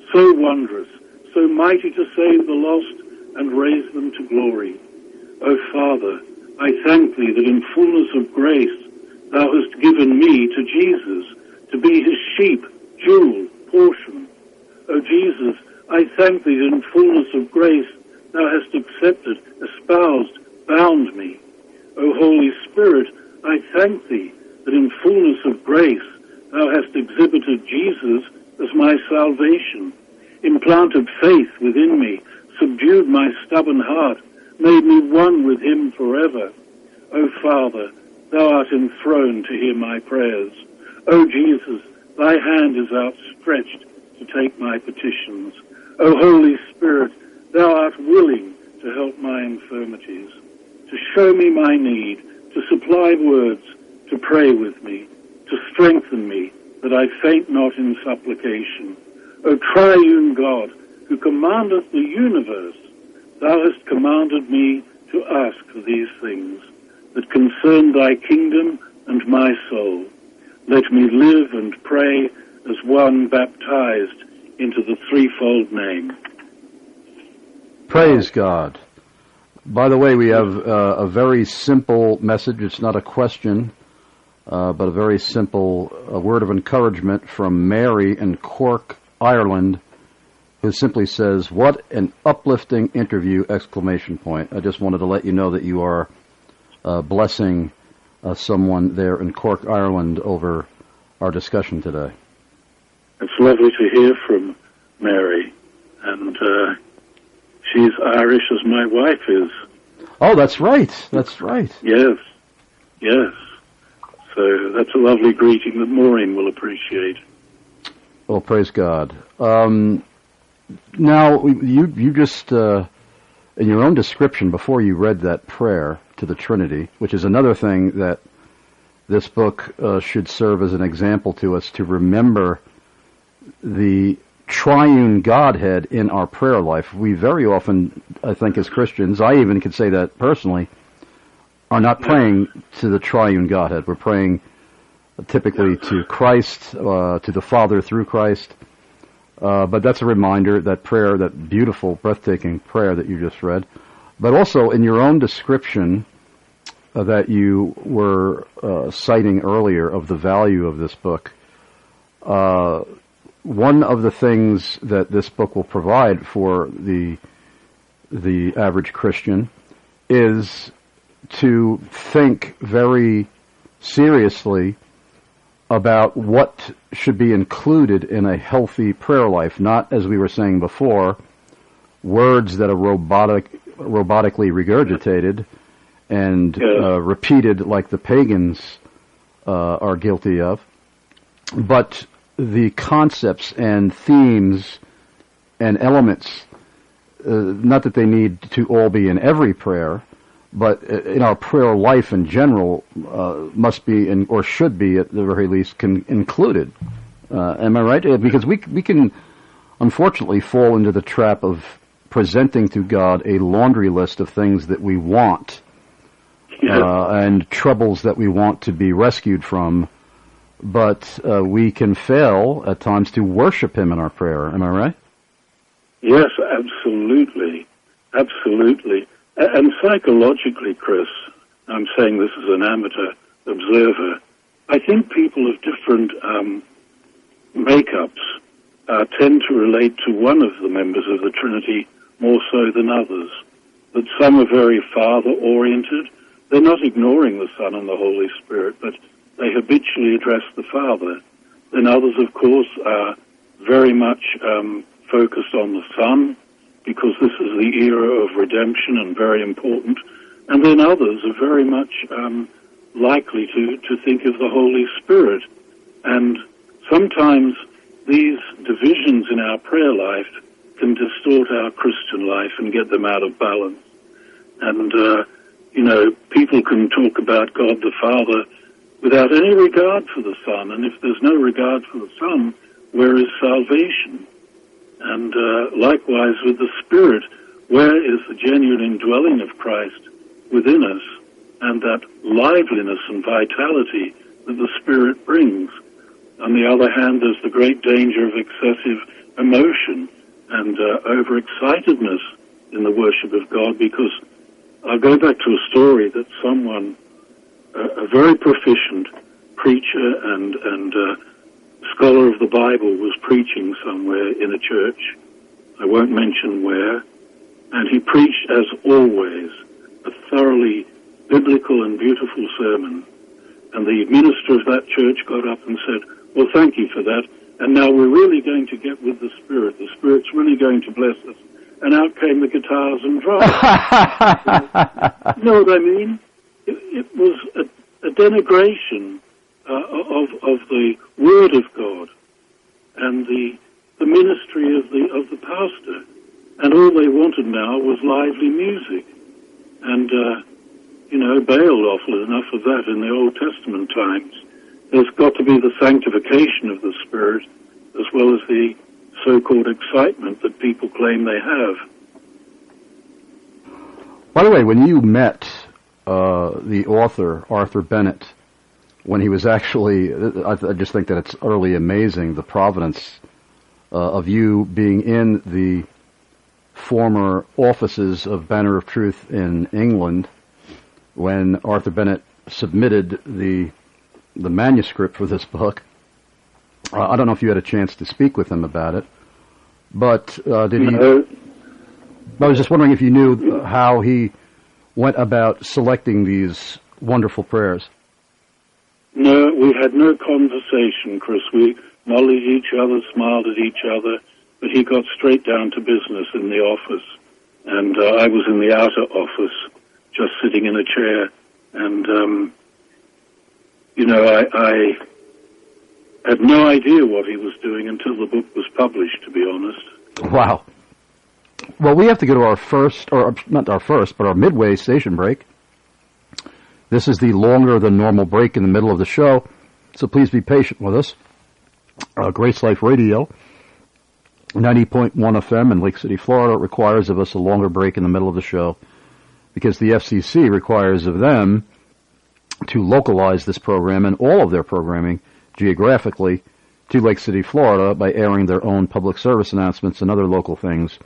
Speaker 3: so wondrous, so mighty to save the lost and raise them to glory. O Father, I thank thee that in fullness of grace thou hast given me to Jesus to be his sheep, jewel, portion. O Jesus, I thank thee that in fullness of grace thou hast accepted, espoused, bound me. O Holy Spirit, I thank thee that in fullness of grace thou hast exhibited Jesus as my salvation, implanted faith within me, subdued my stubborn heart, made me one with him forever. O Father, thou art enthroned to hear my prayers. O Jesus, thy hand is outstretched to take my petitions. O Holy Spirit, thou art willing to help my infirmities, to show me my need, to supply words, to pray with me, to strengthen me, that I faint not in supplication. O triune God, who commandeth the universe, thou hast commanded me to ask for these things that concern thy kingdom and my soul. Let me live and pray as one baptized into the threefold name.
Speaker 2: Praise God. By the way, we have uh, a very simple message. It's not a question, uh, but a very simple uh, word of encouragement from Mary in Cork, Ireland, who simply says, "What an uplifting interview!" Exclamation point. I just wanted to let you know that you are uh, blessing uh, someone there in Cork, Ireland, over our discussion today.
Speaker 3: It's lovely to hear from Mary, and uh, she's Irish as my wife is.
Speaker 2: Oh, that's right. That's right.
Speaker 3: Yes, yes. So that's a lovely greeting that Maureen will appreciate.
Speaker 2: Well, praise God. Um, now, you you just, uh, in your own description, before you read that prayer to the Trinity, which is another thing that this book uh, should serve as an example to us, to remember the triune Godhead in our prayer life. We very often, I think as Christians, I even could say that personally, are not praying to the triune Godhead. We're praying typically to Christ, uh, to the Father through Christ. Uh, but that's a reminder, that prayer, that beautiful, breathtaking prayer that you just read. But also in your own description uh, that you were uh, citing earlier of the value of this book, uh, one of the things that this book will provide for the the average Christian is to think very seriously about what should be included in a healthy prayer life, not, as we were saying before, words that are robotic, robotically regurgitated and uh, repeated like the pagans uh, are guilty of, but the concepts and themes and elements, uh, not that they need to all be in every prayer, but in our prayer life in general, uh, must be in, or should be at the very least, con- included. Uh, am I right? Because we we can unfortunately fall into the trap of presenting to God a laundry list of things that we want uh, and troubles that we want to be rescued from, but uh, we can fail at times to worship Him in our prayer. Am I right?
Speaker 3: Yes, absolutely, absolutely. And psychologically, Chris, I'm saying this as an amateur observer, I think people of different um, makeups uh, tend to relate to one of the members of the Trinity more so than others. That some are very Father-oriented. They're not ignoring the Son and the Holy Spirit, but they habitually address the Father. Then others, of course, are very much um, focused on the Son, because this is the era of redemption and very important. And then others are very much um, likely to, to think of the Holy Spirit. And sometimes these divisions in our prayer life can distort our Christian life and get them out of balance. And, uh, you know, people can talk about God the Father without any regard for the Son. And if there's no regard for the Son, where is salvation? And uh, likewise with the Spirit, where is the genuine indwelling of Christ within us and that liveliness and vitality that the Spirit brings? On the other hand, there's the great danger of excessive emotion and uh, overexcitedness in the worship of God, because I'll go back to a story that someone, uh, a very proficient preacher and, and uh, scholar of the Bible, was preaching somewhere in a church. I won't mention where. And he preached, as always, a thoroughly biblical and beautiful sermon. And the minister of that church got up and said, well, thank you for that. And now we're really going to get with the Spirit. The Spirit's really going to bless us. And out came the guitars and drums. You know what I mean? It, it was a, a denigration uh, of of the Word of God and the the ministry of the of the pastor. And all they wanted now was lively music. And, uh, you know, Baal offered enough of that in the Old Testament times. There's got to be the sanctification of the Spirit as well as the so-called excitement that people claim they have.
Speaker 2: By the way, when you met uh, the author, Arthur Bennett, when he was actually, I, I just think that it's utterly amazing, the providence uh, of you being in the former offices of Banner of Truth in England when Arthur Bennett submitted the the manuscript for this book. Uh, I don't know if you had a chance to speak with him about it, but uh, did he?
Speaker 3: No.
Speaker 2: I was just wondering if you knew how he went about selecting these wonderful prayers.
Speaker 3: No, we had no conversation, Chris. We acknowledged each other, smiled at each other, but he got straight down to business in the office, and uh, I was in the outer office, just sitting in a chair, and, um, you know, I, I had no idea what he was doing until the book was published, to be honest.
Speaker 2: Wow. Well, we have to go to our first, or not our first, but our midway station break. This is the longer than normal break in the middle of the show, so please be patient with us. Uh, Grace Life Radio, ninety point one F M in Lake City, Florida, requires of us a longer break in the middle of the show because the F C C requires of them to localize this program and all of their programming geographically to Lake City, Florida by airing their own public service announcements and other local things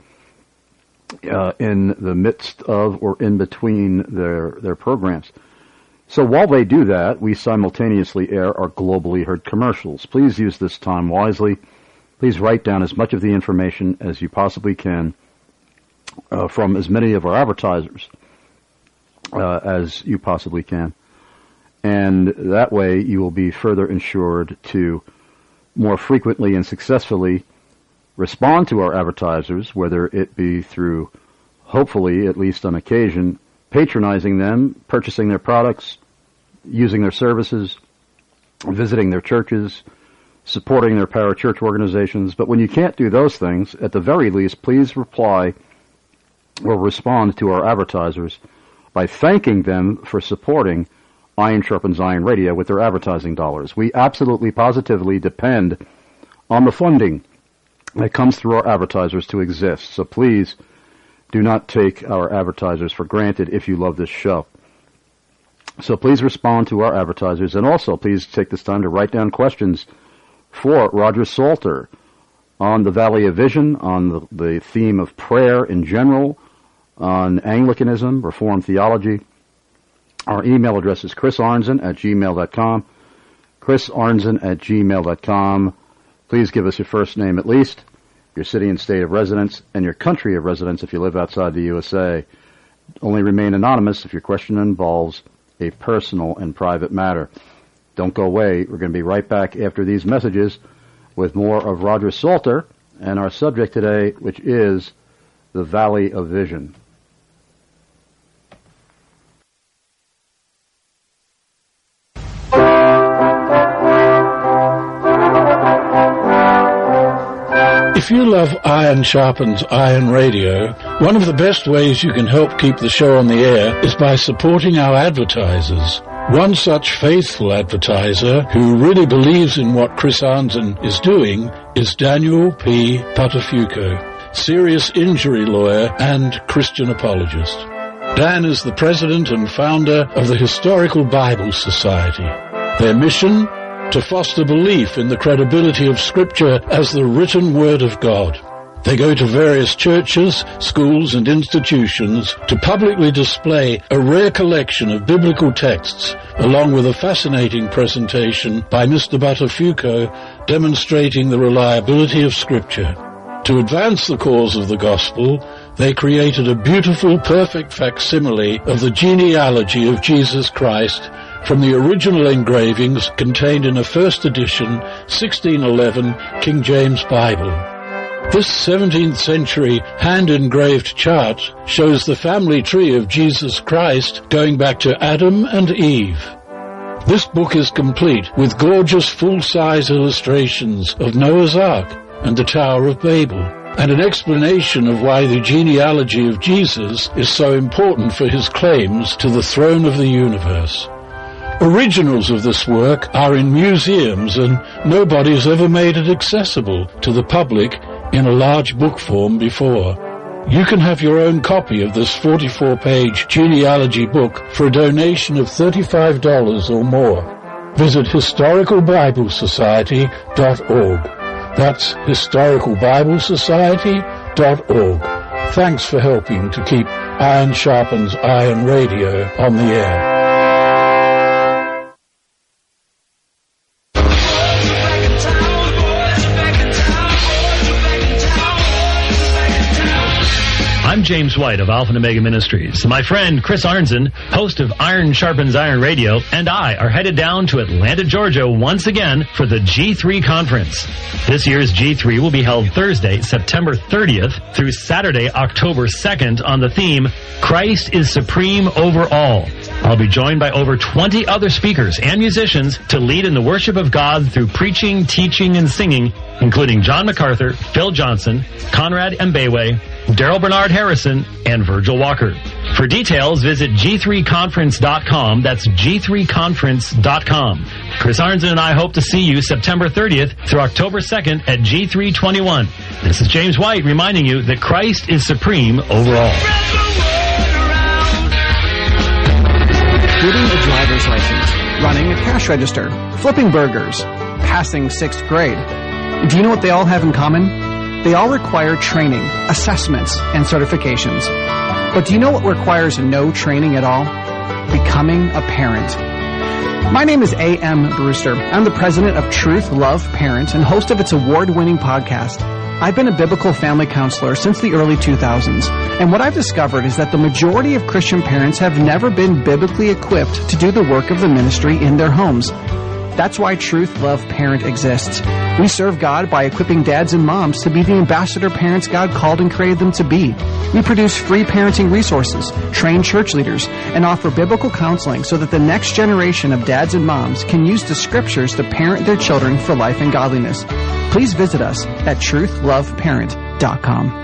Speaker 2: uh, in the midst of or in between their, their programs. So while they do that, we simultaneously air our globally heard commercials. Please use this time wisely. Please write down as much of the information as you possibly can uh, from as many of our advertisers uh, as you possibly can. And that way you will be further ensured to more frequently and successfully respond to our advertisers, whether it be through, hopefully, at least on occasion, patronizing them, purchasing their products, using their services, visiting their churches, supporting their parachurch organizations. But when you can't do those things, at the very least, please reply or respond to our advertisers by thanking them for supporting Iron Sharpens Iron Radio with their advertising dollars. We absolutely, positively depend on the funding that comes through our advertisers to exist. So please do not take our advertisers for granted if you love this show. So please respond to our advertisers, and also please take this time to write down questions for Roger Salter on the Valley of Vision, on the, the theme of prayer in general, on Anglicanism, Reformed theology. Our email address is chris arnzen at gmail dot com, chris arnzen at gmail dot com. Please give us your first name at least, your city and state of residence, and your country of residence if you live outside the U S A. Only remain anonymous if your question involves a personal and private matter. Don't go away. We're going to be right back after these messages with more of Roger Salter and our subject today, which is the Valley of Vision.
Speaker 12: If you love Iron Sharpens Iron Radio, one of the best ways you can help keep the show on the air is by supporting our advertisers. One such faithful advertiser who really believes in what Chris Arnzen is doing is Daniel P. Patafuco, serious injury lawyer and Christian apologist. Dan is the president and founder of the Historical Bible Society. Their mission? to foster belief in the credibility of Scripture as the written Word of God. They go to various churches, schools, and institutions to publicly display a rare collection of biblical texts, along with a fascinating presentation by Mister Buttafuoco demonstrating the reliability of Scripture. To advance the cause of the gospel, they created a beautiful, perfect facsimile of the genealogy of Jesus Christ from the original engravings contained in a first edition sixteen eleven King James Bible. This seventeenth century hand-engraved chart shows the family tree of Jesus Christ going back to Adam and Eve. This book is complete with gorgeous full-size illustrations of Noah's Ark and the Tower of Babel, and an explanation of why the genealogy of Jesus is so important for his claims to the throne of the universe. Originals of this work are in museums, and nobody's ever made it accessible to the public in a large book form before. You can have your own copy of this forty-four page genealogy book for a donation of thirty-five dollars or more. Visit historical bible society dot org. That's historical bible society dot org. Thanks for helping to keep Iron Sharpens Iron Radio on the air.
Speaker 15: I'm James White of Alpha and Omega Ministries. My friend Chris Arnzen, host of Iron Sharpens Iron Radio, and I are headed down to Atlanta, Georgia once again for the G three Conference. This year's G three will be held Thursday, September thirtieth through Saturday, October second on the theme, Christ is Supreme Over All. I'll be joined by over twenty other speakers and musicians to lead in the worship of God through preaching, teaching, and singing, including John MacArthur, Phil Johnson, Conrad Mbewe, Daryl Bernard Harrison, and Virgil Walker. For details, visit G three conference dot com. That's G three conference dot com. Chris Arnzen and I hope to see you September thirtieth through October second at G three twenty-one. This is James White reminding you that Christ is supreme over all.
Speaker 16: Getting a driver's license, running a cash register, flipping burgers, passing sixth grade. Do you know what they all have in common? They all require training, assessments, and certifications. But do you know what requires no training at all? Becoming a parent. My name is A M Brewster. I'm the president of Truth Love Parent and host of its award-winning podcast. I've been a biblical family counselor since the early two thousands, and what I've discovered is that the majority of Christian parents have never been biblically equipped to do the work of the ministry in their homes. That's why Truth Love Parent exists. We serve God by equipping dads and moms to be the ambassador parents God called and created them to be. We produce free parenting resources, train church leaders, and offer biblical counseling so that the next generation of dads and moms can use the scriptures to parent their children for life and godliness. Please visit us at truth love parent dot com.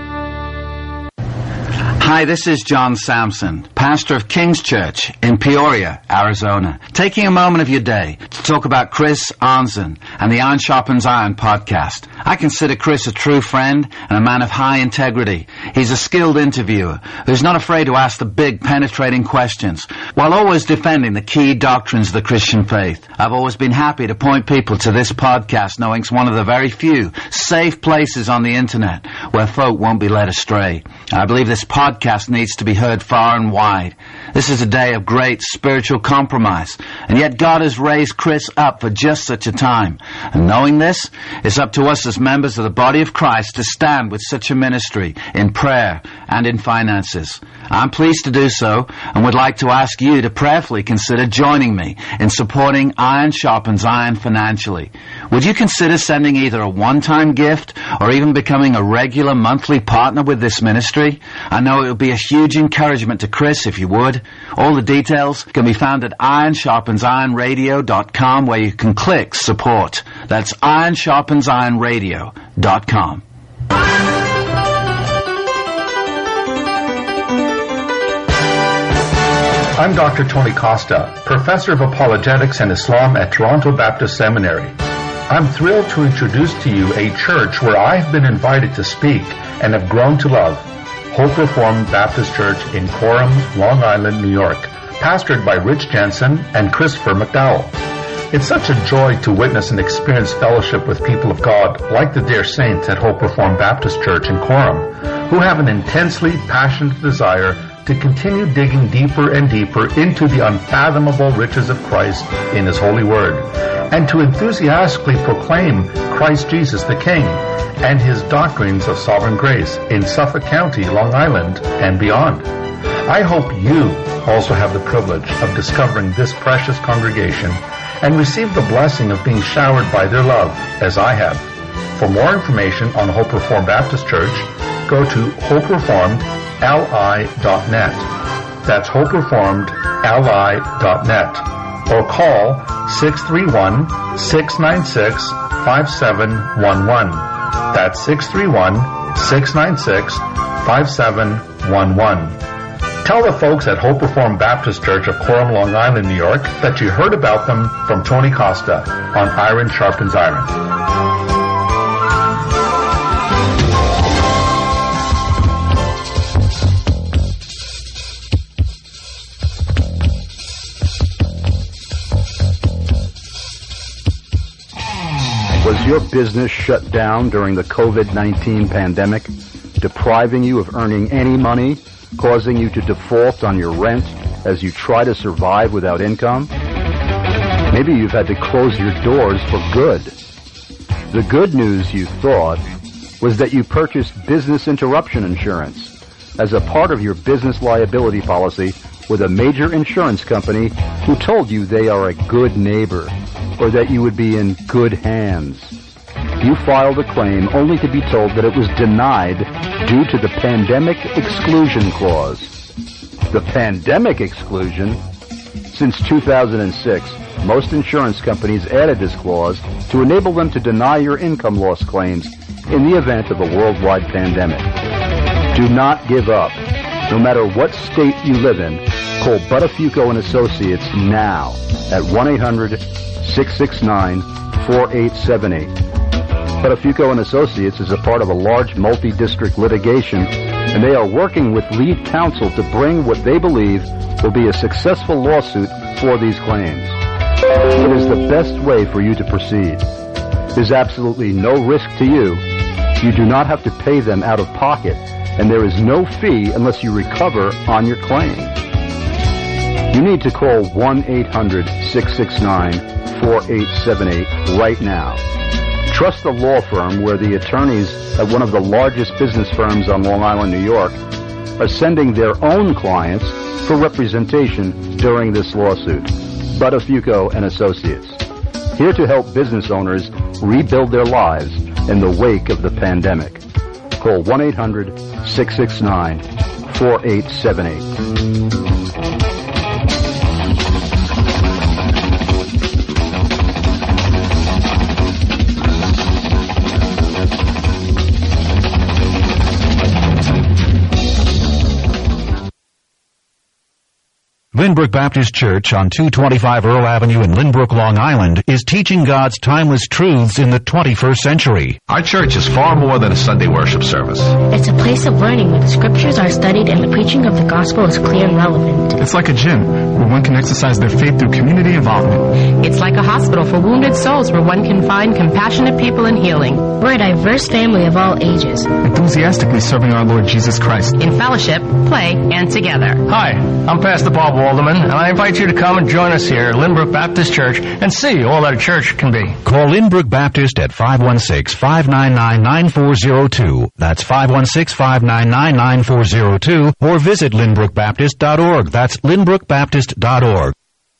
Speaker 8: Hi, this is John Samson, pastor of King's Church in Peoria, Arizona, taking a moment of your day to talk about Chris Arnzen and the Iron Sharpens Iron podcast. I consider Chris a true friend and a man of high integrity. He's a skilled interviewer who's not afraid to ask the big, penetrating questions while always defending the key doctrines of the Christian faith. I've always been happy to point people to this podcast, knowing it's one of the very few safe places on the internet where folk won't be led astray. I believe this podcast Podcast needs to be heard far and wide. This is a day of great spiritual compromise, and yet God has raised Chris up for just such a time. And knowing this, it's up to us as members of the body of Christ to stand with such a ministry in prayer and in finances. I'm pleased to do so, and would like to ask you to prayerfully consider joining me in supporting Iron Sharpens Iron financially. Would you consider sending either a one-time gift or even becoming a regular monthly partner with this ministry? I know it would be a huge encouragement to Chris if you would. All the details can be found at iron sharpens iron radio dot com, where you can click support. That's iron sharpens iron radio dot com.
Speaker 17: I'm Doctor Tony Costa, Professor of Apologetics and Islam at Toronto Baptist Seminary. I'm thrilled to introduce to you a church where I have been invited to speak and have grown to love, Hope Reformed Baptist Church in Coram, Long Island, New York, pastored by Rich Jensen and Christopher McDowell. It's such a joy to witness and experience fellowship with people of God like the dear saints at Hope Reformed Baptist Church in Coram, who have an intensely passionate desire to continue digging deeper and deeper into the unfathomable riches of Christ in His holy word, and to enthusiastically proclaim Christ Jesus the King and His doctrines of sovereign grace in Suffolk County, Long Island, and beyond. I hope you also have the privilege of discovering this precious congregation and receive the blessing of being showered by their love, as I have. For more information on Hope Reformed Baptist Church, go to hope reformed l i dot net. That's hope reformed l i dot net. Or call six three one, six nine six, five seven one one. That's six three one, six nine six, five seven one one. Tell the folks at Hope Reformed Baptist Church of Coram, Long Island, New York, that you heard about them from Tony Costa on Iron Sharpens Iron.
Speaker 2: Was your business shut down during the COVID nineteen pandemic, depriving you of earning any money, causing you to default on your rent as you try to survive without income? Maybe you've had to close your doors for good. The good news, you thought, was that you purchased business interruption insurance as a part of your business liability policy with a major insurance company who told you they are a good neighbor or that you would be in good hands. You filed a claim only to be told that it was denied due to the Pandemic Exclusion Clause. The Pandemic Exclusion? Since two thousand six, most insurance companies added this clause to enable them to deny your income loss claims in the event of a worldwide pandemic. Do not give up. No matter what state you live in, call Buttafuoco and Associates now at one eight hundred, six six nine, four eight seven eight. Buttafuoco and Associates is a part of a large multi-district litigation, and they are working with lead counsel to bring what they believe will be a successful lawsuit for these claims. It is the best way for you to proceed. There's absolutely no risk to you. You do not have to pay them out of pocket, and there is no fee unless you recover on your claim. You need to call one eight hundred, six six nine, four eight seven eight right now. Trust the law firm where the attorneys at one of the largest business firms on Long Island, New York, are sending their own clients for representation during this lawsuit. Buttafuoco and Associates, here to help business owners rebuild their lives in the wake of the pandemic. Call one eight hundred, six six nine, four eight seven eight.
Speaker 18: Lynbrook Baptist Church on two twenty-five Earl Avenue in Lynbrook, Long Island is teaching God's timeless truths in the twenty-first century.
Speaker 19: Our church is far more than a Sunday worship service.
Speaker 20: It's a place of learning where the scriptures are studied and the preaching of the gospel is clear and relevant.
Speaker 21: It's like a gym where one can exercise their faith through community involvement.
Speaker 22: It's like a hospital for wounded souls where one can find compassionate people in healing.
Speaker 20: We're a diverse family of all ages,
Speaker 21: enthusiastically serving our Lord Jesus Christ
Speaker 22: in fellowship, play, and together.
Speaker 23: Hi, I'm Pastor Bob Walderman, and I invite you to come and join us here at Lynbrook Baptist Church and see all that a church can be.
Speaker 18: Call Lynbrook Baptist at five one six, five nine nine, nine four zero two. That's five one six, five nine nine, nine four zero two. Or visit lynbrook baptist dot org. That's lynbrook baptist dot org.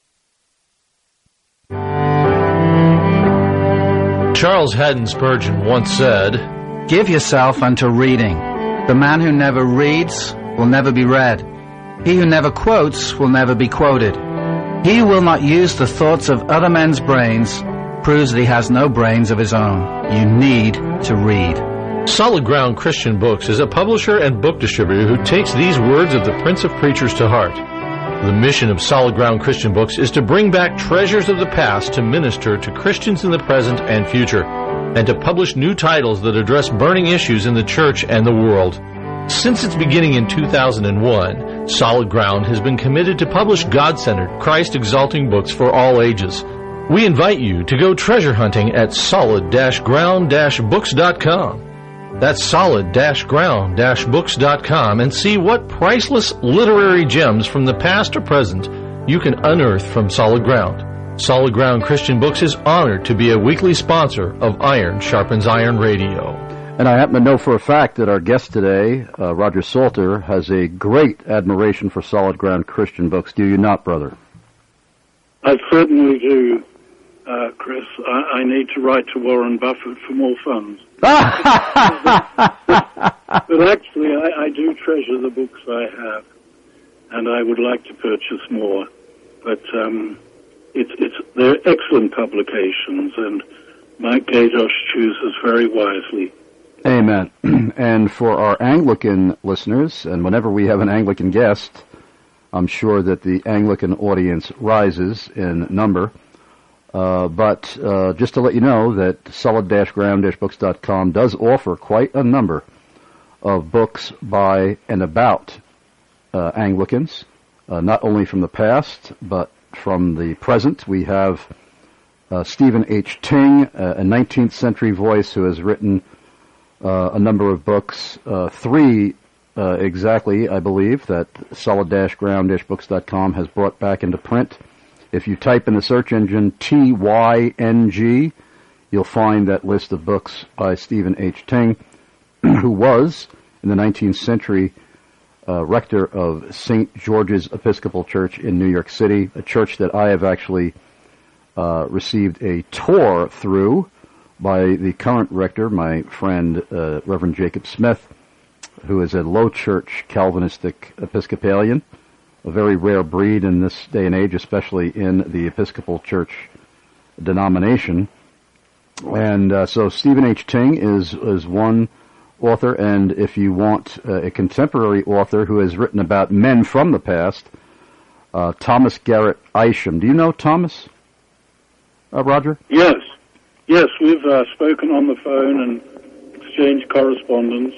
Speaker 24: Charles Haddon Spurgeon once said,
Speaker 8: "Give yourself unto reading. The man who never reads will never be read. He who never quotes will never be quoted. He who will not use the thoughts of other men's brains proves that he has no brains of his own. You need to read."
Speaker 24: Solid Ground Christian Books is a publisher and book distributor who takes these words of the Prince of Preachers to heart. The mission of Solid Ground Christian Books is to bring back treasures of the past to minister to Christians in the present and future, and to publish new titles that address burning issues in the church and the world. Since its beginning in two thousand one, Solid Ground has been committed to publish God-centered, Christ-exalting books for all ages. We invite you to go treasure hunting at solid ground books dot com. That's solid ground books dot com, and see what priceless literary gems from the past or present you can unearth from Solid Ground. Solid Ground Christian Books is honored to be a weekly sponsor of Iron Sharpens Iron Radio.
Speaker 2: And I happen to know for a fact that our guest today, uh, Roger Salter, has a great admiration for Solid Ground Christian Books. Do you not, brother?
Speaker 3: I certainly do, uh, Chris. I, I need to write to Warren Buffett for more funds. But actually, I, I do treasure the books I have, and I would like to purchase more. But um, it's, it's, they're excellent publications, and Mike Gaydosh chooses very wisely.
Speaker 2: Amen. And for our Anglican listeners, and whenever we have an Anglican guest, I'm sure that the Anglican audience rises in number. Uh, but uh, just to let you know that solid ground books dot com does offer quite a number of books by and about uh, Anglicans, uh, not only from the past, but from the present. We have uh, Stephen H. Ting, uh, a nineteenth century voice who has written uh, a number of books, uh, three uh, exactly, I believe, that solid ground books dot com has brought back into print. If you type in the search engine T Y N G, you'll find that list of books by Stephen H. Ting, who was, in the nineteenth century, uh, rector of Saint George's Episcopal Church in New York City, a church that I have actually uh, received a tour through by the current rector, my friend uh, Reverend Jacob Smith, who is a low church Calvinistic Episcopalian, a very rare breed in this day and age, especially in the Episcopal Church denomination. And uh, so Stephen H. Ting is, is one author, and if you want uh, a contemporary author who has written about men from the past, uh, Thomas Garrett Isham. Do you know Thomas, uh, Roger?
Speaker 3: Yes. Yes, we've uh, spoken on the phone and exchanged correspondence.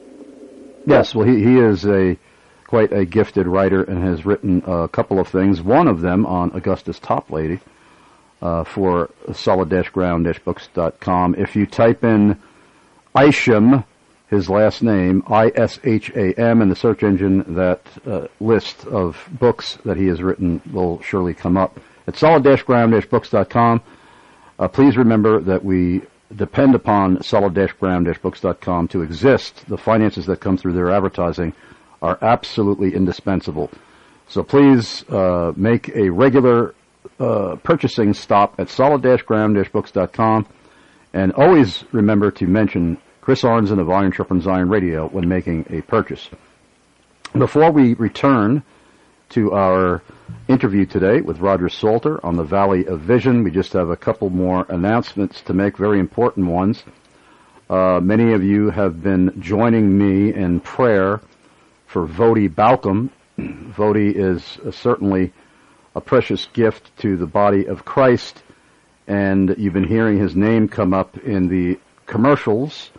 Speaker 2: Yes, well, he, he is a quite a gifted writer and has written a couple of things, one of them on Augustus Toplady uh, for solid ground books dot com. If you type in Isham, his last name, I S H A M, in the search engine, that uh, list of books that he has written will surely come up. At solid ground books dot com, uh, please remember that we depend upon solid ground books dot com to exist. The finances that come through their advertising are absolutely indispensable. So please uh, make a regular uh, purchasing stop at solid ground books dot com, and always remember to mention Chris Arnzen of Iron Sharpens Iron Radio when making a purchase. Before we return to our interview today with Roger Salter on the Valley of Vision, we just have a couple more announcements to make, very important ones. Uh, many of you have been joining me in prayer for Vodi Balcom. Vodi is uh, certainly a precious gift to the body of Christ, and you've been hearing his name come up in the commercials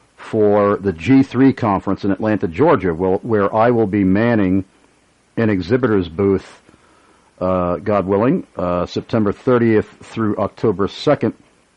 Speaker 2: for the G three conference in Atlanta, Georgia, well, where I will be manning an exhibitor's booth, uh, God willing, uh, September thirtieth through October second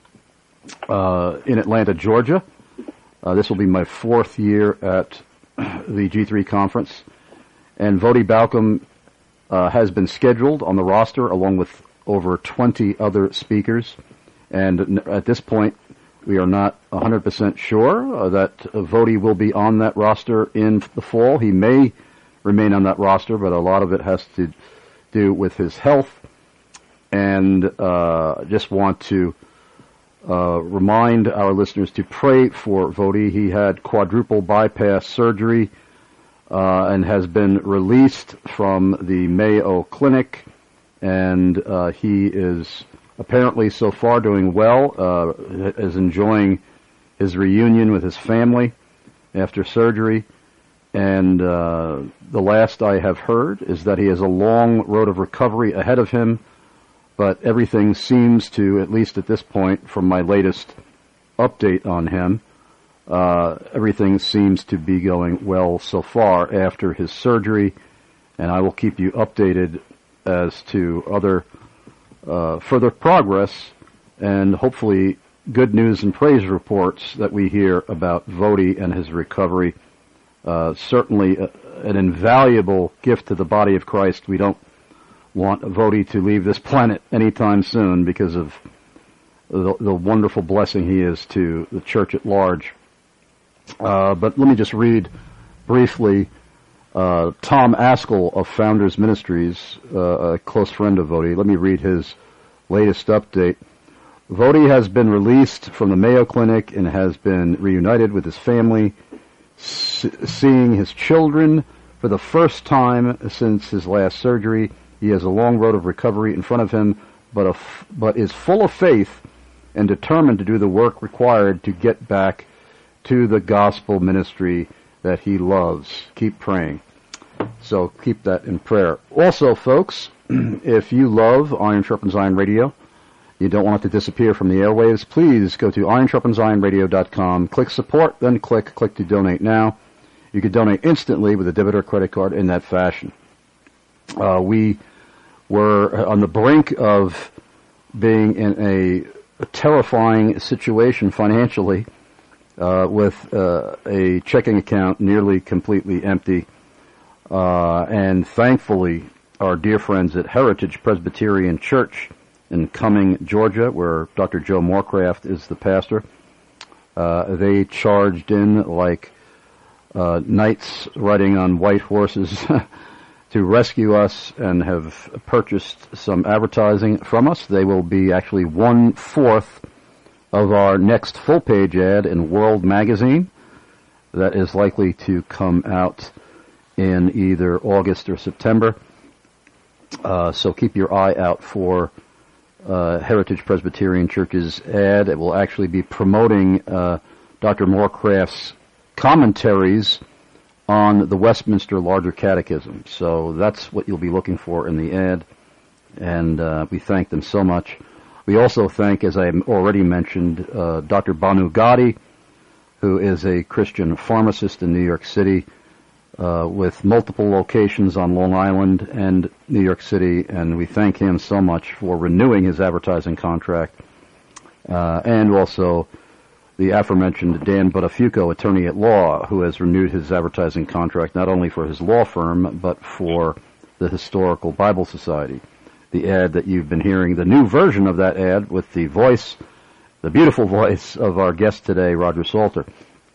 Speaker 2: uh, in Atlanta, Georgia. Uh, this will be my fourth year at the G three conference, and Vodi Balcom uh, has been scheduled on the roster along with over twenty other speakers, and at this point we are not one hundred percent sure uh, that Vodi will be on that roster in the fall. He may remain on that roster, but a lot of it has to do with his health, and uh, just want to Uh, remind our listeners to pray for Vodi. He had quadruple bypass surgery uh, and has been released from the Mayo Clinic, and uh, he is apparently so far doing well, uh, is enjoying his reunion with his family after surgery, and uh, the last I have heard is that he has a long road of recovery ahead of him. But everything seems to, at least at this point, from my latest update on him, uh, everything seems to be going well so far after his surgery, and I will keep you updated as to other uh, further progress and hopefully good news and praise reports that we hear about Vodi and his recovery. Uh, certainly a, an invaluable gift to the body of Christ. We don't want Vodi to leave this planet anytime soon because of the, the wonderful blessing he is to the church at large. Uh, but let me just read briefly uh, Tom Askell of Founders Ministries, uh, a close friend of Vodi. Let me read his latest update. Vodi has been released from the Mayo Clinic and has been reunited with his family, s- seeing his children for the first time since his last surgery. He has a long road of recovery in front of him, but, a f- but is full of faith and determined to do the work required to get back to the gospel ministry that he loves. Keep praying. So keep that in prayer. Also, folks, if you love Iron Sharpens Iron Radio, you don't want it to disappear from the airwaves, please go to iron sharpens iron radio dot com, click support, then click click to donate now. You can donate instantly with a debit or credit card in that fashion. Uh, we were on the brink of being in a, a terrifying situation financially, uh, with uh, a checking account nearly completely empty. Uh, and thankfully, our dear friends at Heritage Presbyterian Church in Cumming, Georgia, where Doctor Joe Morecraft is the pastor, uh, they charged in like uh, knights riding on white horses to rescue us and have purchased some advertising from us. They will be actually one-fourth of our next full-page ad in World Magazine that is likely to come out in either August or September. Uh, so keep your eye out for uh, Heritage Presbyterian Church's ad. It will actually be promoting uh, Doctor Morecraft's commentaries on the Westminster Larger Catechism. So that's what you'll be looking for in the ad, and uh, we thank them so much. We also thank, as I already mentioned, uh, Doctor Banu Gadi, who is a Christian pharmacist in New York City, uh, with multiple locations on Long Island and New York City, and we thank him so much for renewing his advertising contract. Uh, and also the aforementioned Dan Buttafuoco, attorney at law, who has renewed his advertising contract not only for his law firm, but for the Historical Bible Society. The ad that you've been hearing, the new version of that ad with the voice, the beautiful voice of our guest today, Roger Salter.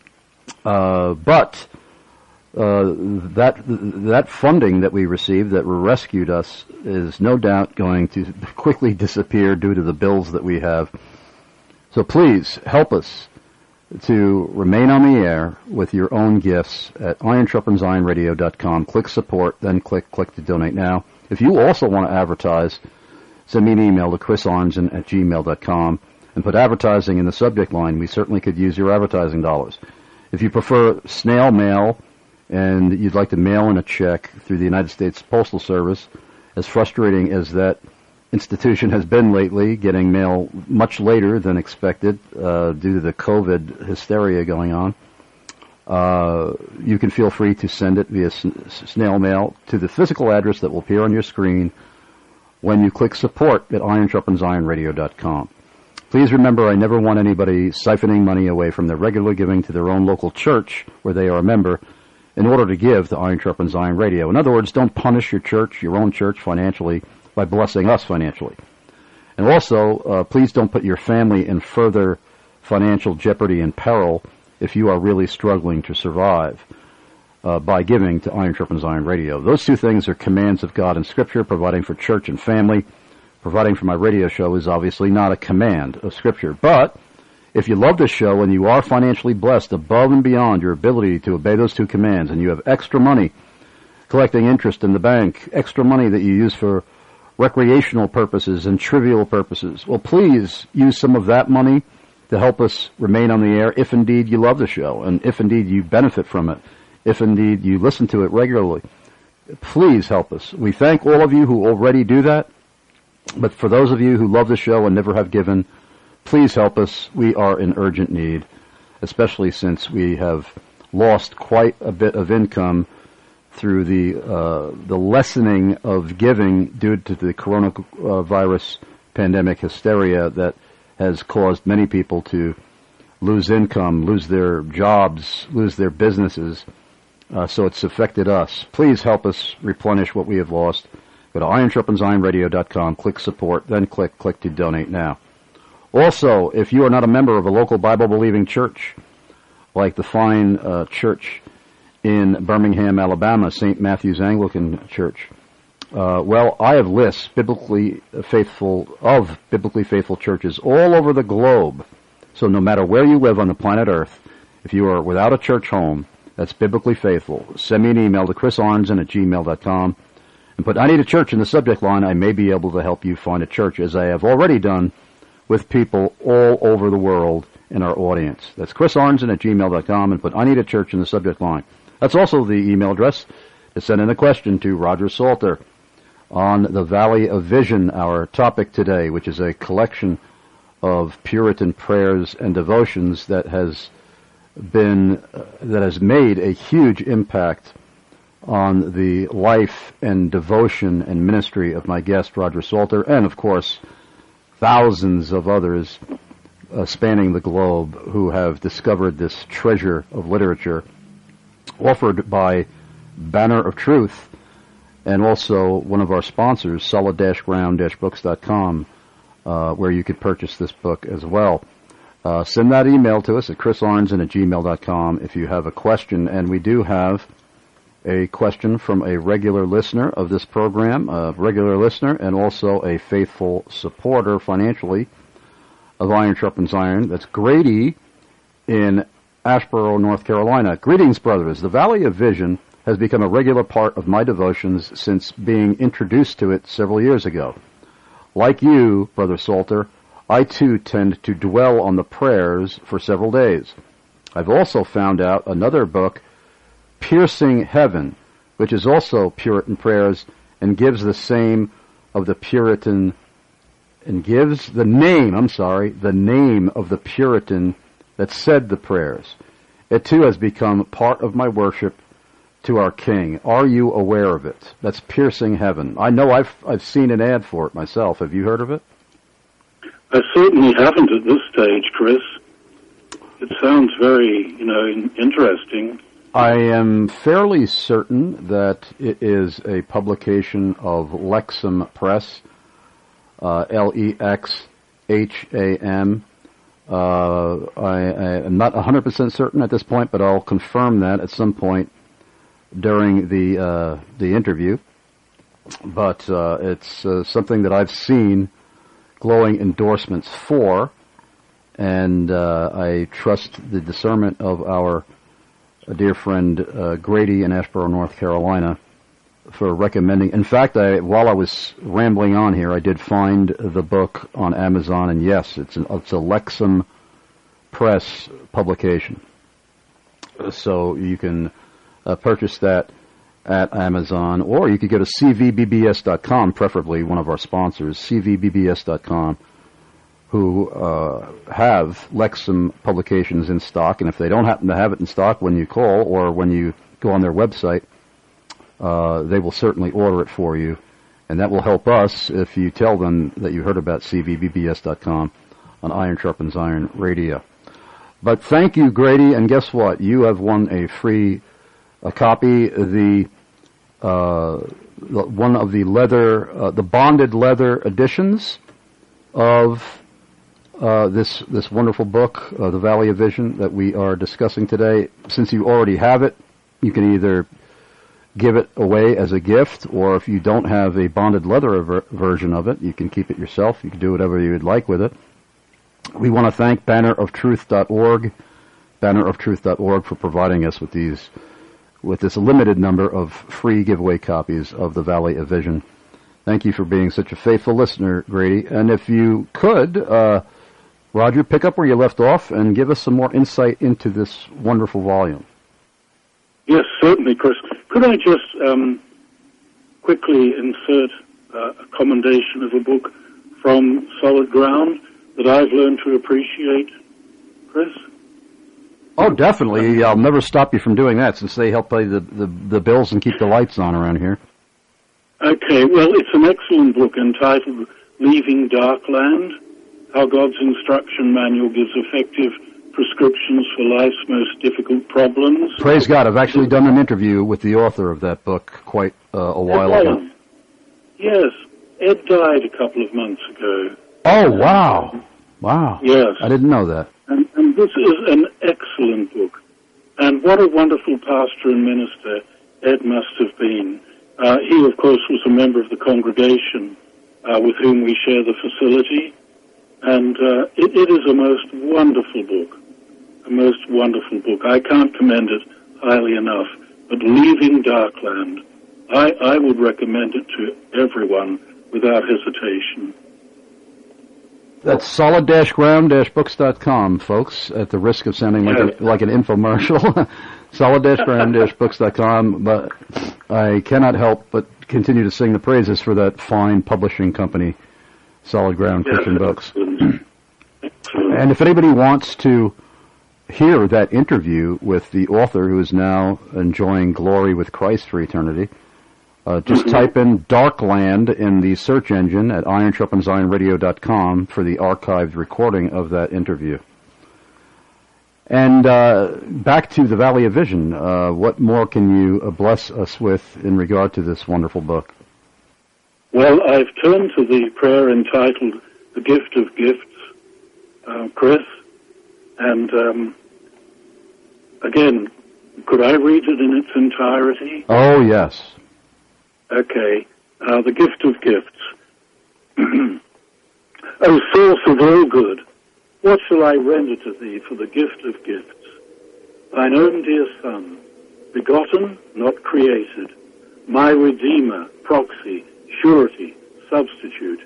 Speaker 2: Uh, but uh, that that funding that we received that rescued us is no doubt going to quickly disappear due to the bills that we have. So please help us to remain on the air with your own gifts at iron sharpens iron radio dot com. Click support, then click click to donate now. If you also want to advertise, send me an email to chris arnzen at gmail dot com and put advertising in the subject line. We certainly could use your advertising dollars. If you prefer snail mail and you'd like to mail in a check through the United States Postal Service, as frustrating as that institution has been lately, getting mail much later than expected uh, due to the COVID hysteria going on, uh, you can feel free to send it via snail mail to the physical address that will appear on your screen when you click support at iron sharpens iron radio dot com. Please remember, I never want anybody siphoning money away from their regular giving to their own local church where they are a member in order to give to Iron Sharpens Iron Radio. In other words, don't punish your church, your own church, financially by blessing us financially. And also, uh, please don't put your family in further financial jeopardy and peril if you are really struggling to survive uh, by giving to Iron Sharpens Iron Radio. Those two things are commands of God in Scripture. Providing for church and family, providing for my radio show is obviously not a command of Scripture. But if you love the show and you are financially blessed above and beyond your ability to obey those two commands, and you have extra money collecting interest in the bank, extra money that you use for recreational purposes and trivial purposes, well, please use some of that money to help us remain on the air if indeed you love the show and if indeed you benefit from it, if indeed you listen to it regularly. Please help us. We thank all of you who already do that, but for those of you who love the show and never have given, please help us. We are in urgent need, especially since we have lost quite a bit of income through the uh, the lessening of giving due to the coronavirus pandemic hysteria that has caused many people to lose income, lose their jobs, lose their businesses. Uh, so it's affected us. Please help us replenish what we have lost. Go to iron sharpens iron radio dot com, click support, then click click to donate now. Also, if you are not a member of a local Bible-believing church, like the fine uh, church in Birmingham, Alabama, Saint Matthew's Anglican Church, uh, well, I have lists biblically faithful of biblically faithful churches all over the globe. So no matter where you live on the planet Earth, if you are without a church home that's biblically faithful, send me an email to chris arnzen at gmail dot com and put I need a church in the subject line. I may be able to help you find a church, as I have already done with people all over the world in our audience. That's chris arnzen at gmail dot com and put I need a church in the subject line. That's also the email address to send in a question to Roger Salter on the Valley of Vision, our topic today, which is a collection of Puritan prayers and devotions that has been, uh, that has made a huge impact on the life and devotion and ministry of my guest, Roger Salter, and of course, thousands of others uh, spanning the globe who have discovered this treasure of literature offered by Banner of Truth, and also one of our sponsors, solid ground books dot com, uh, where you could purchase this book as well. Uh, send that email to us at chris arnzen at gmail dot com if you have a question, and we do have a question from a regular listener of this program, a regular listener, and also a faithful supporter financially of Iron Sharpens Iron. That's Grady in Asheboro, North Carolina. Greetings, brothers. The Valley of Vision has become a regular part of my devotions since being introduced to it several years ago. Like you, Brother Salter, I too tend to dwell on the prayers for several days. I've also found out another book, Piercing Heaven, which is also Puritan prayers and gives the same of the Puritan, and gives the name, I'm sorry, the name of the Puritan that said the prayers. It too has become part of my worship to our King. Are you aware of it? That's Piercing Heaven. I know I've I've seen an ad for it myself. Have you heard of it?
Speaker 3: I certainly haven't at this stage, Chris. It sounds very, you know, interesting.
Speaker 2: I am fairly certain that it is a publication of Lexham Press, uh, L E X H A M. Uh, I, I am not one hundred percent certain at this point, but I'll confirm that at some point during the uh, the interview. But uh, it's uh, something that I've seen glowing endorsements for, and uh, I trust the discernment of our dear friend uh, Grady in Asheboro, North Carolina, for recommending. In fact, I, while I was rambling on here, I did find the book on Amazon, and yes, it's, an, it's a Lexham Press publication. So you can uh, purchase that at Amazon, or you could go to c v b b s dot com, preferably one of our sponsors, c v b b s dot com, who uh, have Lexham publications in stock, and if they don't happen to have it in stock when you call or when you go on their website, uh, they will certainly order it for you, and that will help us if you tell them that you heard about c v b b s dot com on Iron Sharpens Iron Radio. But thank you, Grady, and guess what? You have won a free a copy, the uh, one of the leather, uh, the bonded leather editions of uh, this this wonderful book, uh, The Valley of Vision, that we are discussing today. Since you already have it, you can either give it away as a gift, or if you don't have a bonded leather ver- version of it, you can keep it yourself. You can do whatever you would like with it. We want to thank banner of truth dot org, banner of truth dot org, for providing us with these, with this limited number of free giveaway copies of The Valley of Vision. Thank you for being such a faithful listener, Grady. And if you could, uh, Roger, pick up where you left off and give us some more insight into this wonderful volume.
Speaker 3: Yes, certainly, Chris. Could I just um, quickly insert uh, a commendation of a book from Solid Ground that I've learned to appreciate, Chris?
Speaker 2: Oh, definitely. I'll never stop you from doing that, since they help pay the, the, the bills and keep the lights on around here.
Speaker 3: Okay, well, it's an excellent book entitled Leaving Darkland, how God's instruction manual gives effective prescriptions for life's most difficult problems.
Speaker 2: Praise God. I've actually done an interview with the author of that book quite uh, a while
Speaker 3: Ed
Speaker 2: ago.
Speaker 3: Yes, Ed died a couple of months ago.
Speaker 2: Oh, wow. Wow.
Speaker 3: Yes.
Speaker 2: I didn't know that.
Speaker 3: And, and this is an excellent book. And what a wonderful pastor and minister Ed must have been. Uh, he, of course, was a member of the congregation uh, with whom we share the facility. And uh, it, it is a most wonderful book, a most wonderful book. I can't commend it highly enough. But Leaving Darkland, I, I would recommend it to everyone without hesitation.
Speaker 2: That's solid dash ground dash books dot com, folks, at the risk of sounding like,
Speaker 3: Yes.
Speaker 2: a, like an infomercial. solid dash ground dash books dot com, but I cannot help but continue to sing the praises for that fine publishing company, Solid Ground
Speaker 3: Yes,
Speaker 2: Christian Books.
Speaker 3: excellent. Excellent.
Speaker 2: And if anybody wants to hear that interview with the author who is now enjoying glory with Christ for eternity, uh, just
Speaker 3: Mhm.
Speaker 2: type in Darkland in the search engine at iron sharpens iron radio dot com for the archived recording of that interview. And uh, back to the Valley of Vision, uh, what more can you uh, bless us with in regard to this wonderful book?
Speaker 3: Well, I've turned to the prayer entitled The Gift of Gifts, uh, Chris, and um, again, could I read it in its entirety?
Speaker 2: Oh, yes.
Speaker 3: Okay. Uh, the Gift of Gifts. O source of all good, what shall I render to thee for the gift of gifts? Thine own dear Son, begotten, not created, my Redeemer, proxy, surety, substitute.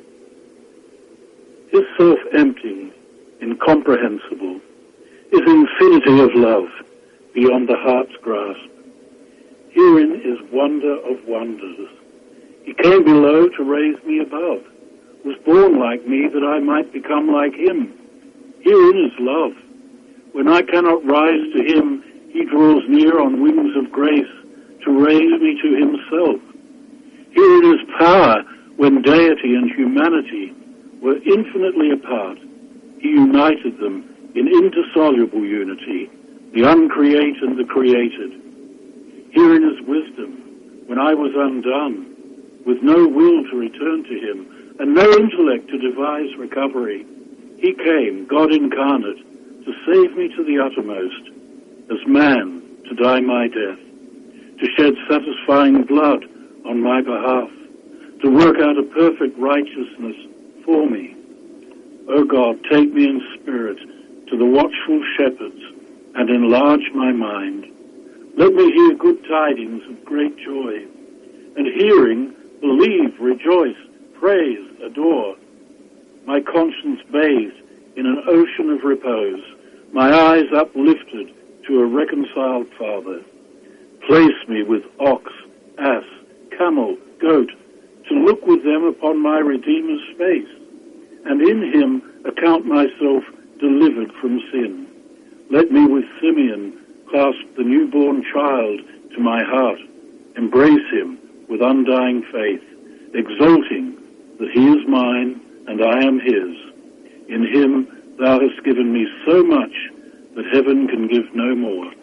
Speaker 3: His self-emptying, incomprehensible, his infinity of love beyond the heart's grasp. Herein is wonder of wonders. He came below to raise me above, was born like me that I might become like him. Herein is love. When I cannot rise to him, he draws near on wings of grace to raise me to himself. Herein is power when deity and humanity were infinitely apart. He united them in indissoluble unity, the uncreate and the created. Herein is wisdom when I was undone, with no will to return to him, and no intellect to devise recovery. He came, God incarnate, to save me to the uttermost, as man to die my death, to shed satisfying blood on my behalf, to work out a perfect righteousness for me. O God, take me in spirit to the watchful shepherds and enlarge my mind. Let me hear good tidings of great joy, and hearing, believe, rejoice, praise, adore. My conscience bathed in an ocean of repose, my eyes uplifted to a reconciled Father. Place me with ox, ass, camel, goat, to look with them upon my Redeemer's face, and in him account myself delivered from sin. Let me with Simeon clasp the newborn child to my heart, embrace him with undying faith, exulting that he is mine and I am his. In him thou hast given me so much that heaven can give no more.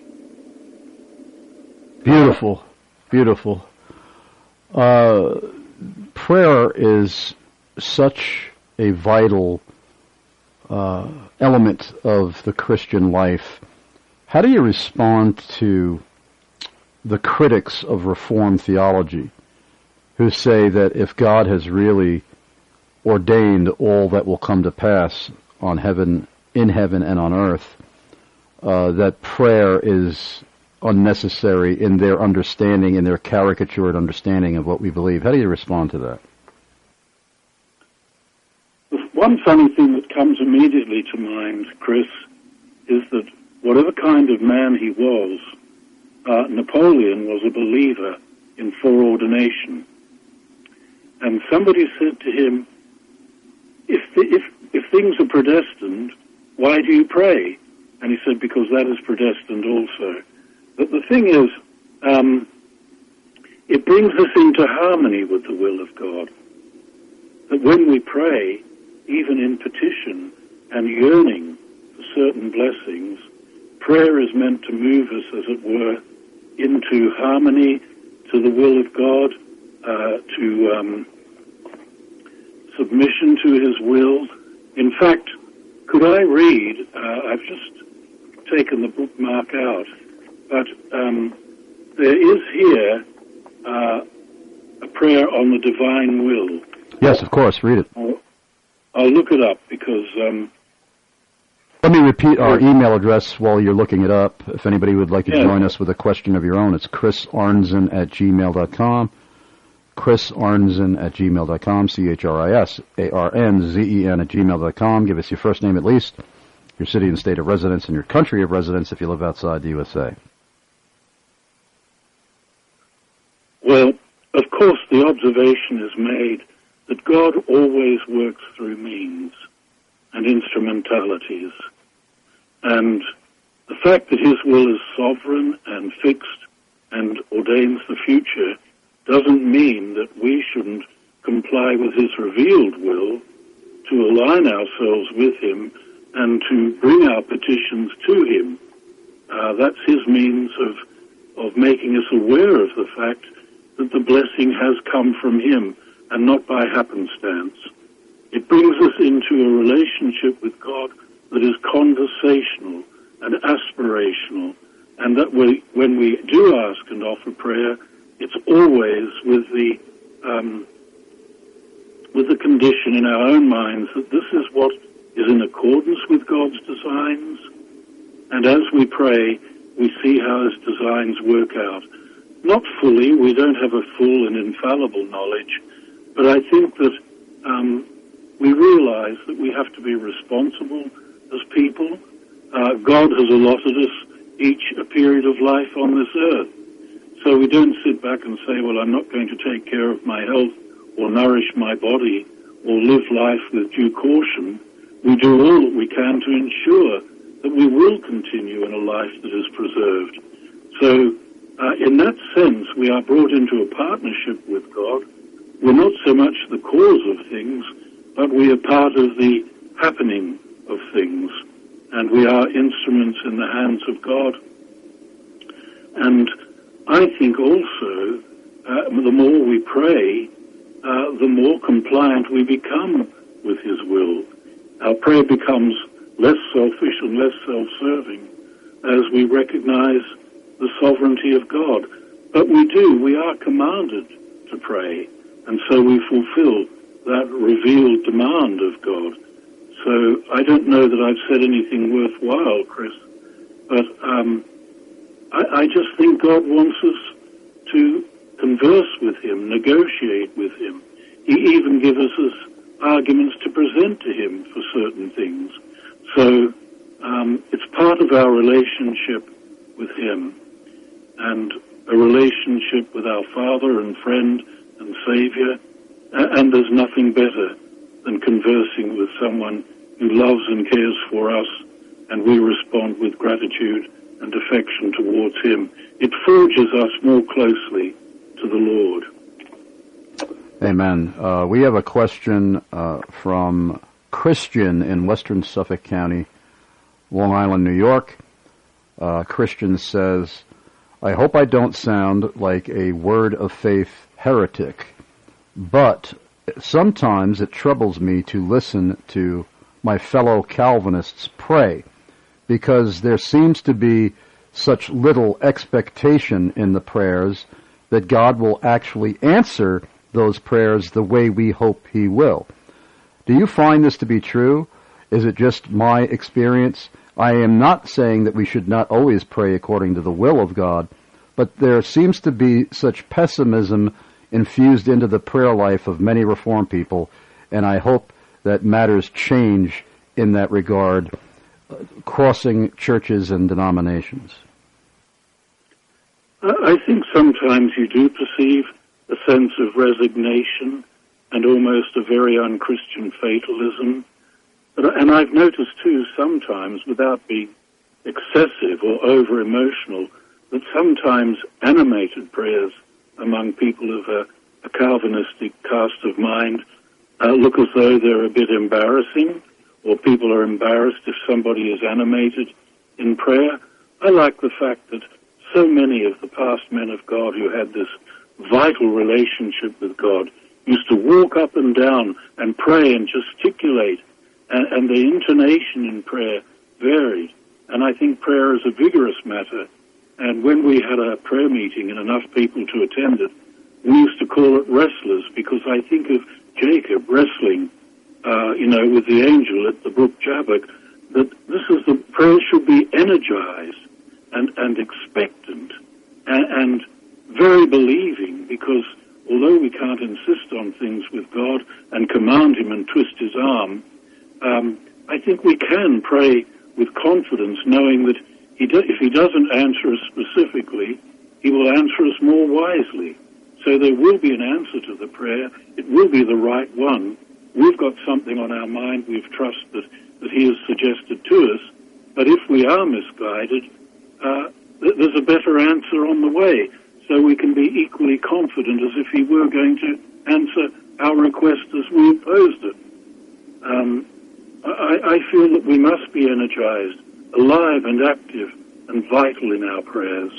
Speaker 2: Beautiful, beautiful. Uh, prayer is such a vital uh, element of the Christian life. How do you respond to the critics of Reformed theology who say that if God has really ordained all that will come to pass on heaven, in heaven and on earth, uh, that prayer is unnecessary in their understanding, in their caricatured understanding of what we believe? How do you respond to that?
Speaker 3: One funny thing that comes immediately to mind, Chris, is that whatever kind of man he was, uh, Napoleon was a believer in foreordination. And somebody said to him, if, the, if, if things are predestined, why do you pray? And he said, because that is predestined also. But the thing is, um, it brings us into harmony with the will of God. that when we pray, even in petition and yearning for certain blessings, prayer is meant to move us, as it were, into harmony to the will of God, uh, to um, submission to His will. In fact, could I read, uh, I've just taken the bookmark out, but um, there is here uh, a prayer on the divine will.
Speaker 2: Yes, of course, read it.
Speaker 3: I'll, I'll look it up because... Um,
Speaker 2: Let me repeat our email address while you're looking it up. If anybody would like to
Speaker 3: yeah.
Speaker 2: join us with a question of your own, it's chris arnzen at gmail dot com. chris arnzen at gmail dot com, C H R I S A R N Z E N at gmail dot com. Give us your first name at least, your city and state of residence, and your country of residence if you live outside the U S A.
Speaker 3: Well, of course, the observation is made that God always works through means and instrumentalities. And the fact that His will is sovereign and fixed and ordains the future doesn't mean that we shouldn't comply with His revealed will to align ourselves with Him and to bring our petitions to Him. Uh, that's His means of, of making us aware of the fact that the blessing has come from Him and not by happenstance. It brings us into a relationship with God that is conversational and aspirational, and that we, when we do ask and offer prayer, it's always with the um, with the condition in our own minds that this is what is in accordance with God's designs, and as we pray, we see how His designs work out. Not fully, we don't have a full and infallible knowledge, but I think that um, we realize that we have to be responsible as people. Uh, God has allotted us each a period of life on this earth. So we don't sit back and say, well, I'm not going to take care of my health or nourish my body or live life with due caution. We do all that we can to ensure that we will continue in a life that is preserved. So uh, in that sense, we are brought into a partnership with God. We're not so much the cause of things, but we are part of the happening of things, and we are instruments in the hands of God. And I think also, uh, the more we pray, uh, the more compliant we become with His will. Our prayer becomes less selfish and less self-serving as we recognize the sovereignty of God. But we do, we are commanded to pray, and so we fulfill that revealed demand of God. So I don't know that I've said anything worthwhile, Chris, but um, I, I just think God wants us to converse with Him, negotiate with Him. He even gives us arguments to present to Him for certain things. So um, it's part of our relationship with Him, and a relationship with our Father and friend and Savior. And there's nothing better than conversing with someone who loves and cares for us, and we respond with gratitude and affection towards Him. It forges us more closely to the Lord.
Speaker 2: Amen. Uh, we have a question uh, from Christian in Western Suffolk County, Long Island, New York. Uh, Christian says, I hope I don't sound like a word of faith heretic, but sometimes it troubles me to listen to my fellow Calvinists pray, because there seems to be such little expectation in the prayers that God will actually answer those prayers the way we hope He will. Do you find this to be true? Is it just my experience? I am not saying that we should not always pray according to the will of God, but there seems to be such pessimism infused into the prayer life of many Reformed people, and I hope that matters change in that regard, uh, crossing churches and denominations.
Speaker 3: I think sometimes you do perceive a sense of resignation and almost a very unchristian fatalism. But, and I've noticed too sometimes, without being excessive or over-emotional, that sometimes animated prayers among people of a, a Calvinistic cast of mind uh, look as though they're a bit embarrassing, or people are embarrassed if somebody is animated in prayer. I like the fact that so many of the past men of God who had this vital relationship with God used to walk up and down and pray and gesticulate, and, and the intonation in prayer varied. And I think prayer is a vigorous matter. And when we had a prayer meeting and enough people to attend it, we used to call it wrestlers, because I think of Jacob wrestling, uh, you know, with the angel at the brook Jabbok, that this is the prayer should be energized and, and expectant and, and very believing, because although we can't insist on things with God and command him and twist his arm, um, I think we can pray with confidence, knowing that he do, if he doesn't answer us specifically, he will answer us more wisely. So there will be an answer to the prayer. It will be the right one. We've got something on our mind we've trusted that, that he has suggested to us. But if we are misguided, uh, th- there's a better answer on the way. So we can be equally confident as if he were going to answer our request as we posed it. Um, I, I feel that we must be energized, alive and active and vital in our prayers.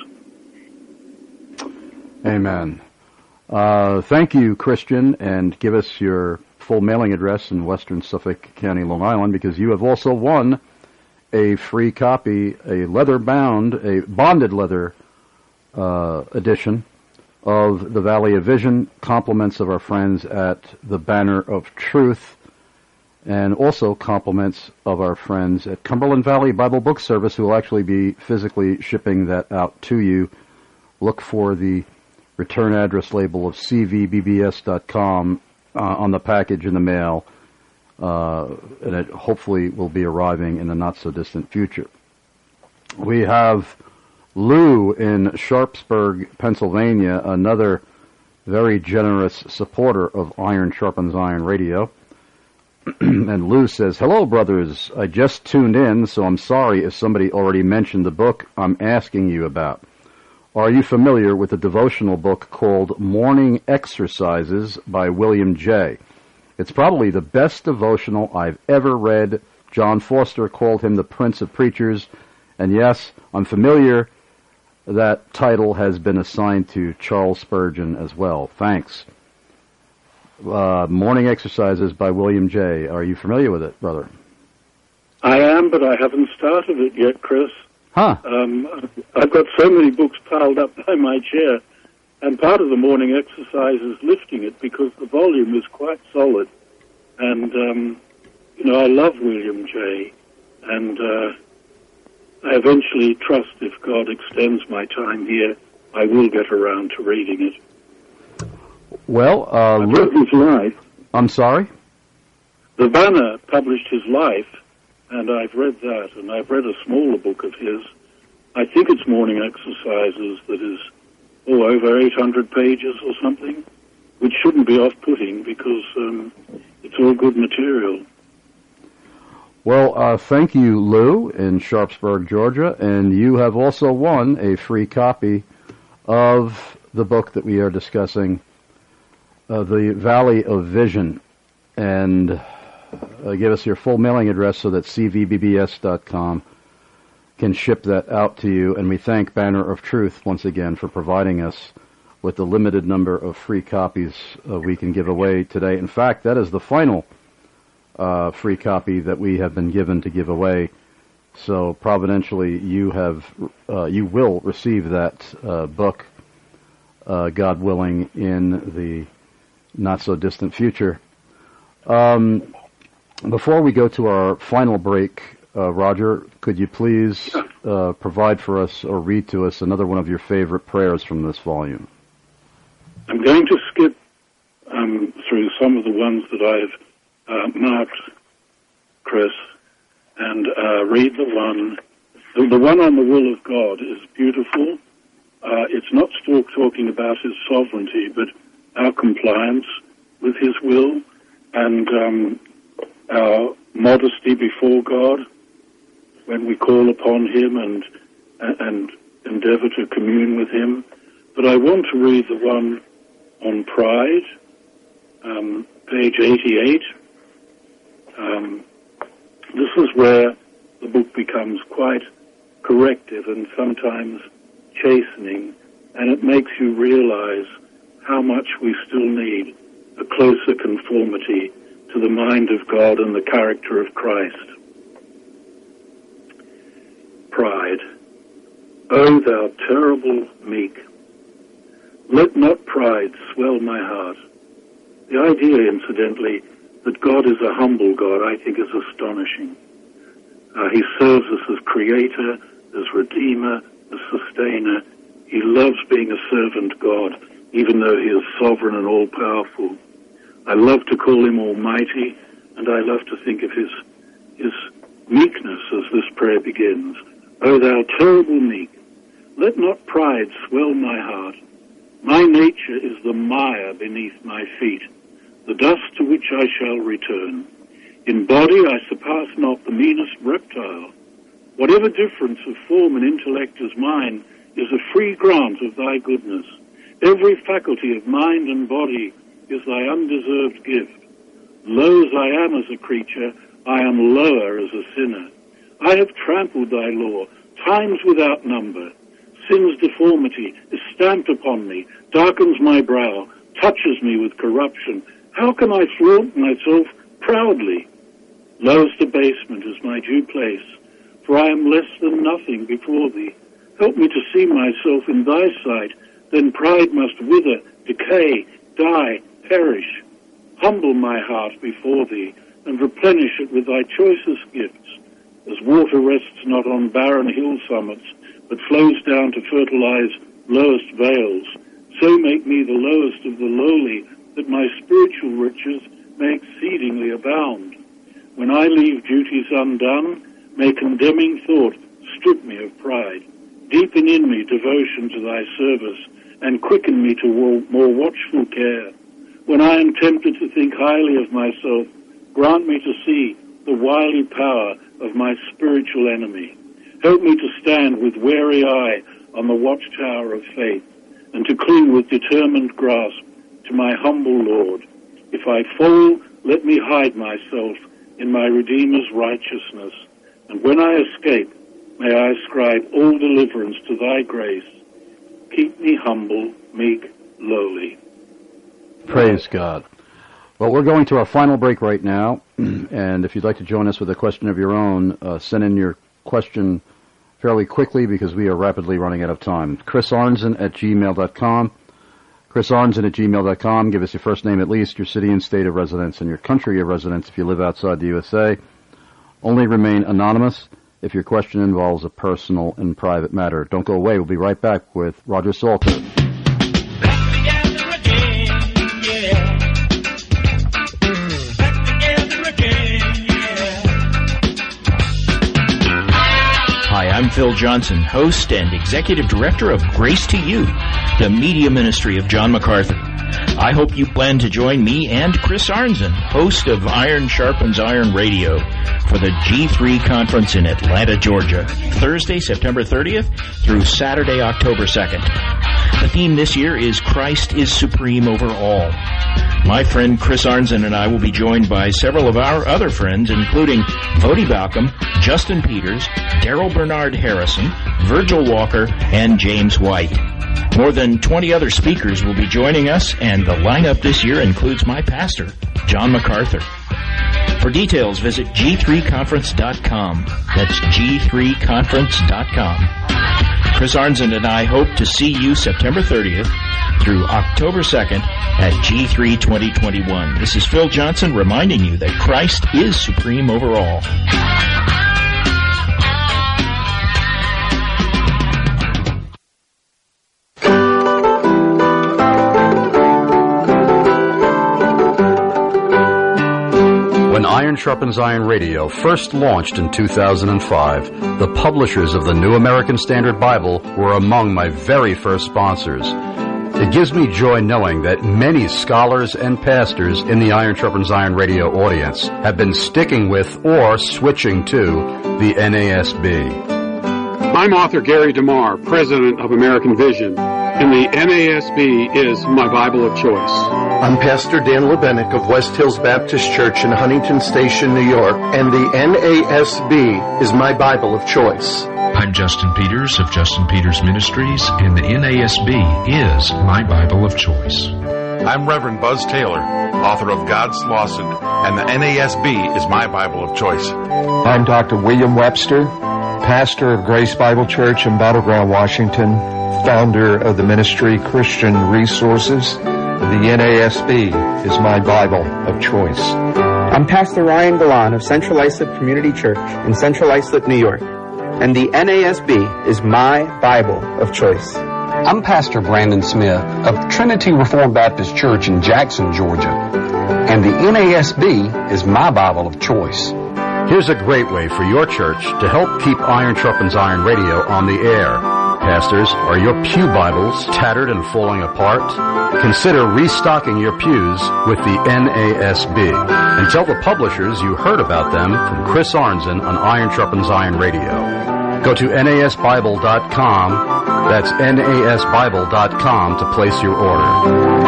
Speaker 2: Amen. Uh, thank you, Christian, and give us your full mailing address in Western Suffolk County, Long Island, because you have also won a free copy, a leather-bound, a bonded leather uh, edition of The Valley of Vision, compliments of our friends at the Banner of Truth, and also compliments of our friends at Cumberland Valley Bible Book Service, who will actually be physically shipping that out to you. Look for the return address label of c v b b s dot com uh, on the package in the mail, uh, and it hopefully will be arriving in the not-so-distant future. We have Lou in Sharpsburg, Pennsylvania, another very generous supporter of Iron Sharpens Iron Radio. And Lou says, "Hello, brothers. I just tuned in, so I'm sorry if somebody already mentioned the book I'm asking you about. Are you familiar with the devotional book called Morning Exercises by William J.? It's probably the best devotional I've ever read. John Foster called him the Prince of Preachers. And yes, I'm familiar that title has been assigned to Charles Spurgeon as well. Thanks. Uh, Morning Exercises by William J. Are you familiar with it, brother?"
Speaker 3: I am, but I haven't started it yet, Chris.
Speaker 2: Huh.
Speaker 3: Um, I've got so many books piled up by my chair, and part of the morning exercise is lifting it because the volume is quite solid. And, um, you know, I love William J., and uh, I eventually trust if God extends my time here, I will get around to reading it.
Speaker 2: Well, uh,
Speaker 3: I've read his life.
Speaker 2: I'm sorry?
Speaker 3: The Banner published his life, and I've read that, and I've read a smaller book of his. I think it's Morning Exercises that is, oh, over eight hundred pages or something, which shouldn't be off-putting because um, it's all good material.
Speaker 2: Well, uh, thank you, Lou, in Sharpsburg, Georgia, and you have also won a free copy of the book that we are discussing, uh, The Valley of Vision. And uh, give us your full mailing address so that c v b b s dot com can ship that out to you. And we thank Banner of Truth once again for providing us with the limited number of free copies uh, we can give away today. In fact, that is the final uh, free copy that we have been given to give away. So providentially, you have uh, you will receive that uh, book, uh, God willing, in the not-so-distant future. Um, before we go to our final break, uh, Roger, could you please uh, provide for us or read to us another one of your favorite prayers from this volume?
Speaker 3: I'm going to skip um, through some of the ones that I've uh, marked, Chris, and uh, read the one. The, the one on the will of God is beautiful. Uh, it's not talk, talking about his sovereignty, but our compliance with his will and um, our modesty before God when we call upon him and and endeavor to commune with him. But I want to read the one on pride um, page eighty-eight. Um, this is where the book becomes quite corrective and sometimes chastening, and it makes you realize how much we still need a closer conformity to the mind of God and the character of Christ. Pride. O thou terrible meek, let not pride swell my heart. The idea, incidentally, that God is a humble God, I think is astonishing. Uh, he serves us as creator, as redeemer, as sustainer. He loves being a servant God, even though he is sovereign and all-powerful. I love to call him almighty, and I love to think of his, his meekness as this prayer begins. O thou terrible meek, let not pride swell my heart. My nature is the mire beneath my feet, the dust to which I shall return. In body I surpass not the meanest reptile. Whatever difference of form and intellect is mine is a free grant of thy goodness. Every faculty of mind and body is thy undeserved gift. Low as I am as a creature, I am lower as a sinner. I have trampled thy law, times without number. Sin's deformity is stamped upon me, darkens my brow, touches me with corruption. How can I flaunt myself proudly? Lowest abasement is my due place, for I am less than nothing before thee. Help me to see myself in thy sight, then pride must wither, decay, die, perish. Humble my heart before thee, and replenish it with thy choicest gifts. As water rests not on barren hill summits, but flows down to fertilize lowest vales, so make me the lowest of the lowly, that my spiritual riches may exceedingly abound. When I leave duties undone, may condemning thought strip me of pride. Deepen in me devotion to thy service, and quicken me to more watchful care. When I am tempted to think highly of myself, grant me to see the wily power of my spiritual enemy. Help me to stand with wary eye on the watchtower of faith, and to cling with determined grasp to my humble Lord. If I fall, let me hide myself in my Redeemer's righteousness, and when I escape, may I ascribe all deliverance to thy grace. Keep me humble, meek, lowly.
Speaker 2: Praise God. Well, we're going to our final break right now, and if you'd like to join us with a question of your own, uh, send in your question fairly quickly because we are rapidly running out of time. Chris Arnzen at gmail dot com. Chris Arnzen at gmail dot com. Give us your first name at least, your city and state of residence, and your country of residence if you live outside the U S A. Only remain anonymous if your question involves a personal and private matter. Don't go away. We'll be right back with Roger Salter.
Speaker 1: Hi, I'm Phil Johnson, host and executive director of Grace to You, the media ministry of John MacArthur. I hope you plan to join me and Chris Arnzen, host of Iron Sharpens Iron Radio, for the G three conference in Atlanta, Georgia, Thursday, September thirtieth through Saturday, October second. The theme this year is Christ is Supreme Over All. My friend Chris Arnzen and I will be joined by several of our other friends, including Vodi Balcom, Justin Peters, Daryl Bernard Harrison, Virgil Walker, and James White. More than twenty other speakers will be joining us, and the lineup this year includes my pastor, John MacArthur. For details, visit G three conference dot com. That's G three conference dot com. Chris Arnzen and I hope to see you September thirtieth through October second at G three twenty twenty-one. This is Phil Johnson reminding you that Christ is supreme over all.
Speaker 2: When Iron Sharpens Iron Radio first launched in two thousand five, the publishers of the New American Standard Bible were among my very first sponsors. It gives me joy knowing that many scholars and pastors in the Iron Sharpens Iron Radio audience have been sticking with or switching to the N A S B.
Speaker 4: I'm author Gary DeMar, president of American Vision. and the N A S B is my Bible of choice.
Speaker 5: I'm Pastor Dan Lebenik of West Hills Baptist Church in Huntington Station, New York, and the N A S B is my Bible of choice.
Speaker 6: I'm Justin Peters of Justin Peters Ministries, and the N A S B is my Bible of choice.
Speaker 19: I'm Reverend Buzz Taylor, author of God's Lawson, and the N A S B is my Bible of choice.
Speaker 7: I'm Doctor William Webster, pastor of Grace Bible Church in Battleground, Washington, founder of the ministry Christian Resources. The N A S B is my Bible of choice.
Speaker 25: I'm Pastor Ryan Galan of Central Islip Community Church in Central Islip, New York, and the N A S B is my Bible of choice.
Speaker 26: I'm Pastor Brandon Smith of Trinity Reformed Baptist Church in Jackson, Georgia, and the N A S B is my Bible of choice.
Speaker 2: Here's a great way for your church to help keep Iron Sharpens Iron Radio on the air. Pastors, are your pew Bibles tattered and falling apart? Consider restocking your pews with the N A S B. And tell the publishers you heard about them from Chris Arnzen on Iron Sharpens Iron Radio. Go to N A S Bible dot com. That's N A S Bible dot com to place your order.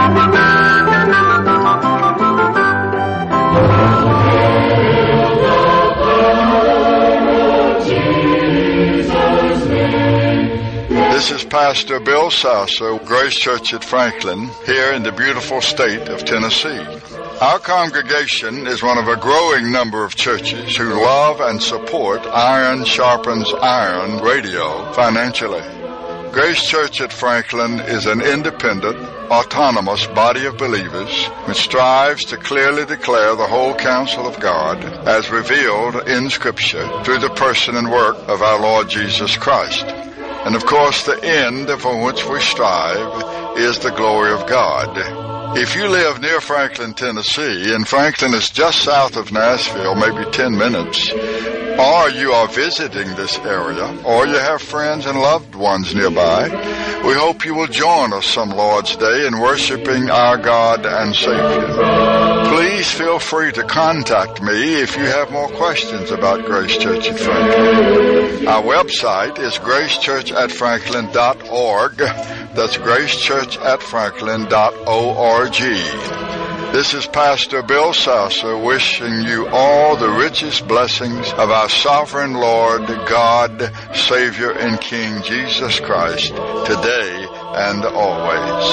Speaker 27: This is Pastor Bill Sasser, Grace Church at Franklin, here in the beautiful state of Tennessee. Our congregation is one of a growing number of churches who love and support Iron Sharpens Iron Radio financially. Grace Church at Franklin is an independent, autonomous body of believers which strives to clearly declare the whole counsel of God as revealed in Scripture through the person and work of our Lord Jesus Christ. And of course, the end for which we strive is the glory of God. If you live near Franklin, Tennessee, and Franklin is just south of Nashville, maybe ten minutes, or you are visiting this area, or you have friends and loved ones nearby, we hope you will join us some Lord's Day in worshiping our God and Savior. Please feel free to contact me if you have more questions about Grace Church at Franklin. Our website is grace church at franklin dot org. That's grace church at franklin dot org. This is Pastor Bill Sasser wishing you all the richest blessings of our sovereign Lord, God, Savior, and King Jesus Christ, today and always.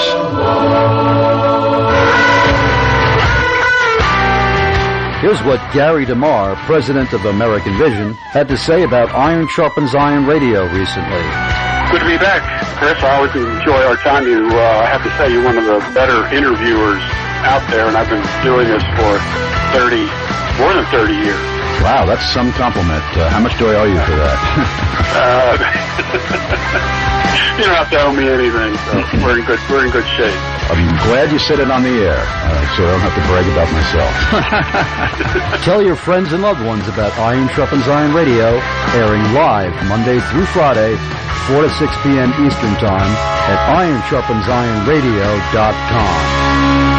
Speaker 2: Here's what Gary DeMar, president of American Vision, had to say about Iron Sharpens Iron Radio recently.
Speaker 28: Good to be back, Chris. I always enjoy our time. You, uh, I have to say, you're one of the better interviewers out there, and I've been doing this for thirty, more than thirty years.
Speaker 2: Wow, that's some compliment. Uh, how much do I owe you for that?
Speaker 28: uh, you don't have to owe me anything, so we're in good, we're in good shape.
Speaker 2: I'm glad you said it on the air, uh, so I don't have to brag about myself. Tell your friends and loved ones about Iron Sharpens Iron Radio, airing live Monday through Friday, four to six p.m. Eastern Time at iron sharpens iron radio dot com.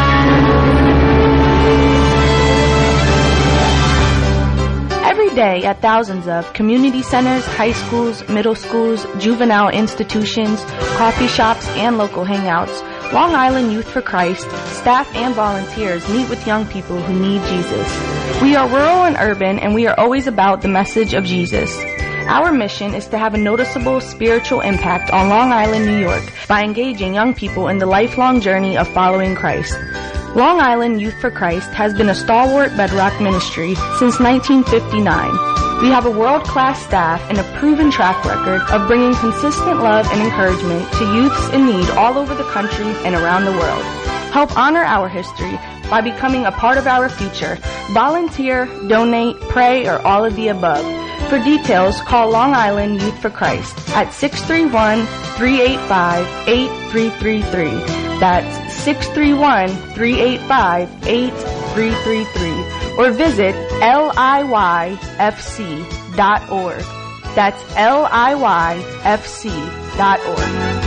Speaker 29: Every day at thousands of community centers, high schools, middle schools, juvenile institutions, coffee shops, and local hangouts, Long Island Youth for Christ, staff and volunteers meet with young people who need Jesus. We are rural and urban, and we are always about the message of Jesus. Our mission is to have a noticeable spiritual impact on Long Island, New York, by engaging young people in the lifelong journey of following Christ. Long Island Youth for Christ has been a stalwart bedrock ministry since nineteen fifty-nine. We have a world-class staff and a proven track record of bringing consistent love and encouragement to youths in need all over the country and around the world. Help honor our history by becoming a part of our future. Volunteer, donate, pray, or all of the above. For details, call Long Island Youth for Christ at six three one, three eight five, eight three three three. That's six three one, three eight five, eight three three three. Or visit L I Y F C dot org. That's L I Y F C dot org.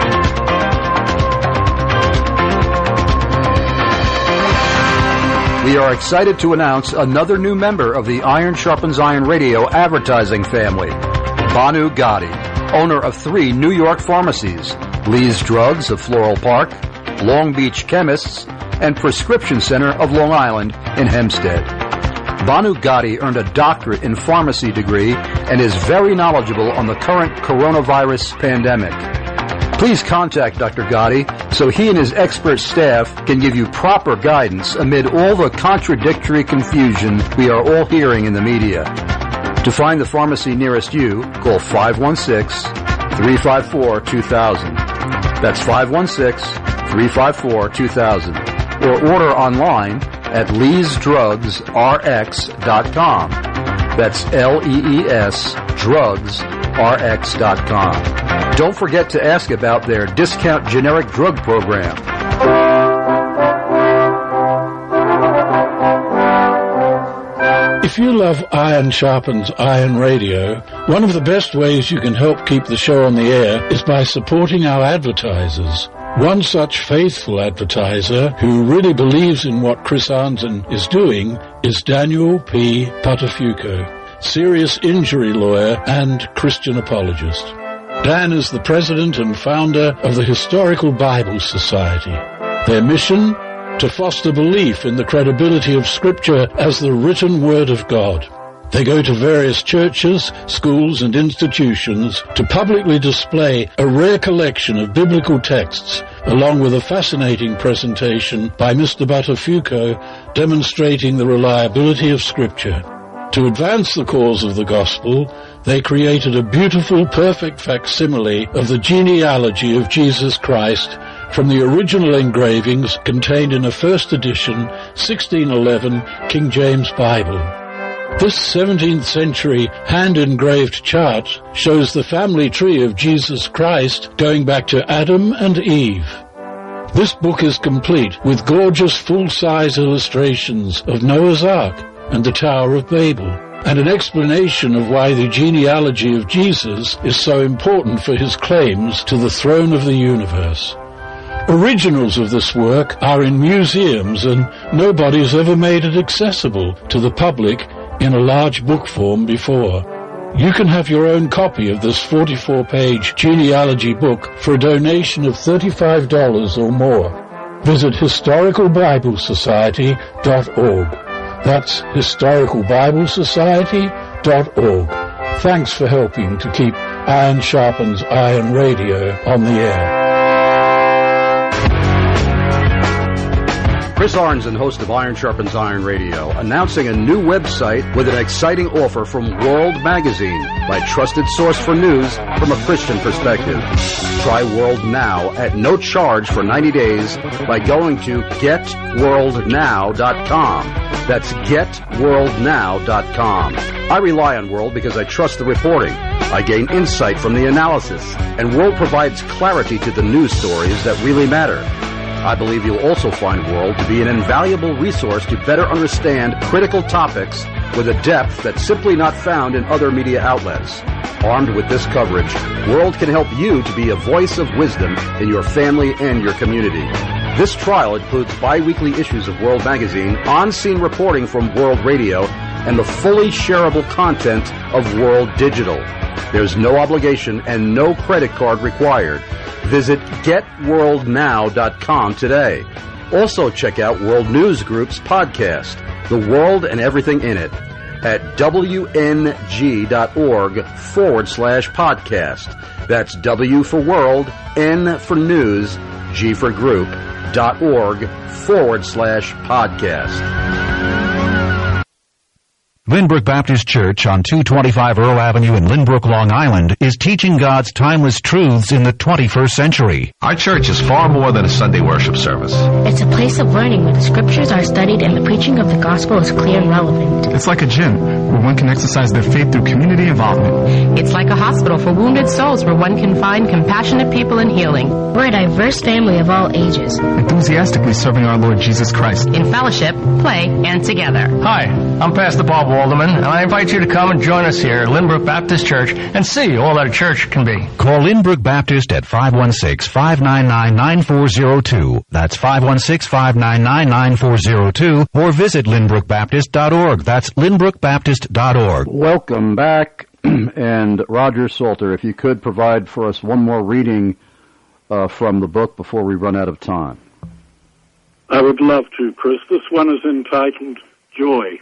Speaker 2: We We are excited to announce another new member of the Iron Sharpens Iron Radio advertising family, Banu Gotti, owner of three New York pharmacies, Lee's Drugs of Floral Park, Long Beach Chemists, and Prescription Center of Long Island in Hempstead. Banu Gotti earned a doctorate in pharmacy degree and is very knowledgeable on the current coronavirus pandemic. Please contact Doctor Gotti so he and his expert staff can give you proper guidance amid all the contradictory confusion we are all hearing in the media. To find the pharmacy nearest you, call five one six, three five four, two thousand. That's five one six, three five four, two thousand. Or order online at lees drugs r x dot com. That's L E E S drugs r x dot com. Don't forget to ask about their discount generic drug program.
Speaker 9: If you love Iron Sharpens Iron Radio, one of the best ways you can help keep the show on the air is by supporting our advertisers. One such faithful advertiser who really believes in what Chris Arnzen is doing is Daniel P. Patafuco, serious injury lawyer and Christian apologist. Dan is the president and founder of the Historical Bible Society. Their mission? To foster belief in the credibility of Scripture as the written Word of God. They go to various churches, schools, and institutions to publicly display a rare collection of biblical texts, along with a fascinating presentation by Mister Buttafuoco demonstrating the reliability of Scripture. To advance the cause of the gospel, they created a beautiful, perfect facsimile of the genealogy of Jesus Christ from the original engravings contained in a first edition sixteen eleven King James Bible. This seventeenth century hand-engraved chart shows the family tree of Jesus Christ going back to Adam and Eve. This book is complete with gorgeous full-size illustrations of Noah's Ark and the Tower of Babel, and an explanation of why the genealogy of Jesus is so important for his claims to the throne of the universe. Originals of this work are in museums, and nobody's ever made it accessible to the public in a large book form before. You can have your own copy of this forty-four page genealogy book for a donation of thirty-five dollars or more. Visit historical bible society dot org. That's historical bible society dot org. Thanks for helping to keep Iron Sharpens Iron Radio on the air.
Speaker 2: Chris Arnzen, host of Iron Sharpens Iron Radio, announcing a new website with an exciting offer from World Magazine, my trusted source for news from a Christian perspective. Try World Now at no charge for ninety days by going to get world now dot com. That's get world now dot com. I rely on World because I trust the reporting. I gain insight from the analysis, and World provides clarity to the news stories that really matter. I believe you'll also find World to be an invaluable resource to better understand critical topics with a depth that's simply not found in other media outlets. Armed with this coverage, World can help you to be a voice of wisdom in your family and your community. This trial includes bi-weekly issues of World Magazine, on-scene reporting from World Radio, and the fully shareable content of World Digital. There's no obligation and no credit card required. Visit get world now dot com today. Also check out World News Group's podcast, The World and Everything in It, at W N G dot org forward slash podcast. That's W for World, N for News, G for Group, dot org forward slash podcast.
Speaker 18: Lynbrook Baptist Church on two twenty-five Earl Avenue in Lynbrook, Long Island is teaching God's timeless truths in the twenty-first century.
Speaker 10: Our church is far more than a Sunday worship service.
Speaker 20: It's a place of learning where the scriptures are studied and the preaching of the gospel is clear and relevant.
Speaker 21: It's like a gym where one can exercise their faith through community involvement.
Speaker 22: It's like a hospital for wounded souls where one can find compassionate people and healing.
Speaker 20: We're a diverse family of all ages,
Speaker 21: enthusiastically serving our Lord Jesus Christ
Speaker 22: in fellowship, play, and together.
Speaker 23: Hi, I'm Pastor Bob Walderman, and I invite you to come and join us here at Lynbrook Baptist Church and see all that a church can be.
Speaker 18: Call Lynbrook Baptist at five one six, five nine nine, nine four zero two. That's five one six, five nine nine, nine four zero two. Or visit lynbrook baptist dot org. That's lynbrook baptist dot org.
Speaker 2: Welcome back. And Roger Salter, if you could provide for us one more reading uh, from the book before we run out of time.
Speaker 3: I would love to, Chris. This one is entitled Joy.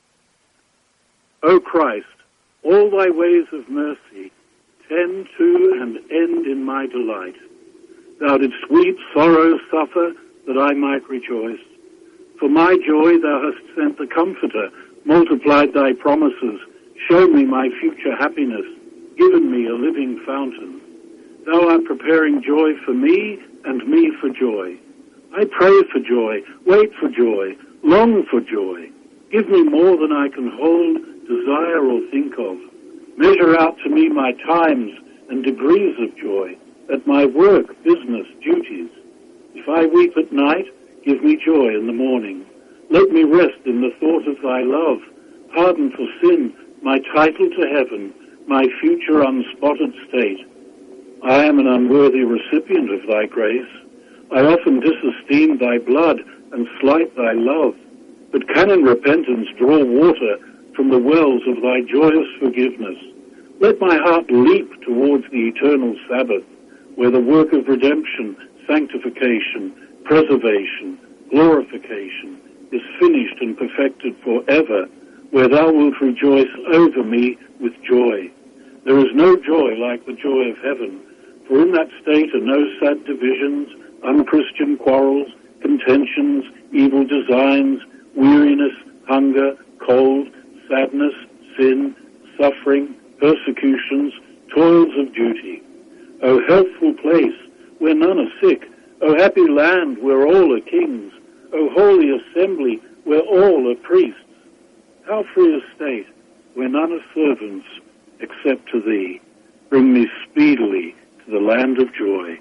Speaker 3: O Christ, all thy ways of mercy tend to and end in my delight. Thou didst weep, sorrow, suffer, that I might rejoice. For my joy thou hast sent the Comforter, multiplied thy promises, shown me my future happiness, given me a living fountain. Thou art preparing joy for me, and me for joy. I pray for joy, wait for joy, long for joy. Give me more than I can hold, desire, or think of. Measure out to me my times and degrees of joy, at my work, business, duties. If I weep at night, give me joy in the morning. Let me rest in the thought of thy love, pardon for sin, my title to heaven, my future unspotted state. I am an unworthy recipient of thy grace. I often disesteem thy blood and slight thy love, but can in repentance draw water from the wells of thy joyous forgiveness. Let my heart leap towards the eternal Sabbath, where the work of redemption, sanctification, preservation, glorification is finished and perfected forever, where thou wilt rejoice over me with joy. There is no joy like the joy of heaven, for in that state are no sad divisions, unchristian quarrels, contentions, evil designs, weariness, hunger, cold, sadness, sin, suffering, persecutions, toils of duty. O healthful place, where none are sick. O happy land, where all are kings. O holy assembly, where all are priests. How free a state, where none are servants, except to thee. Bring me speedily to the land of joy.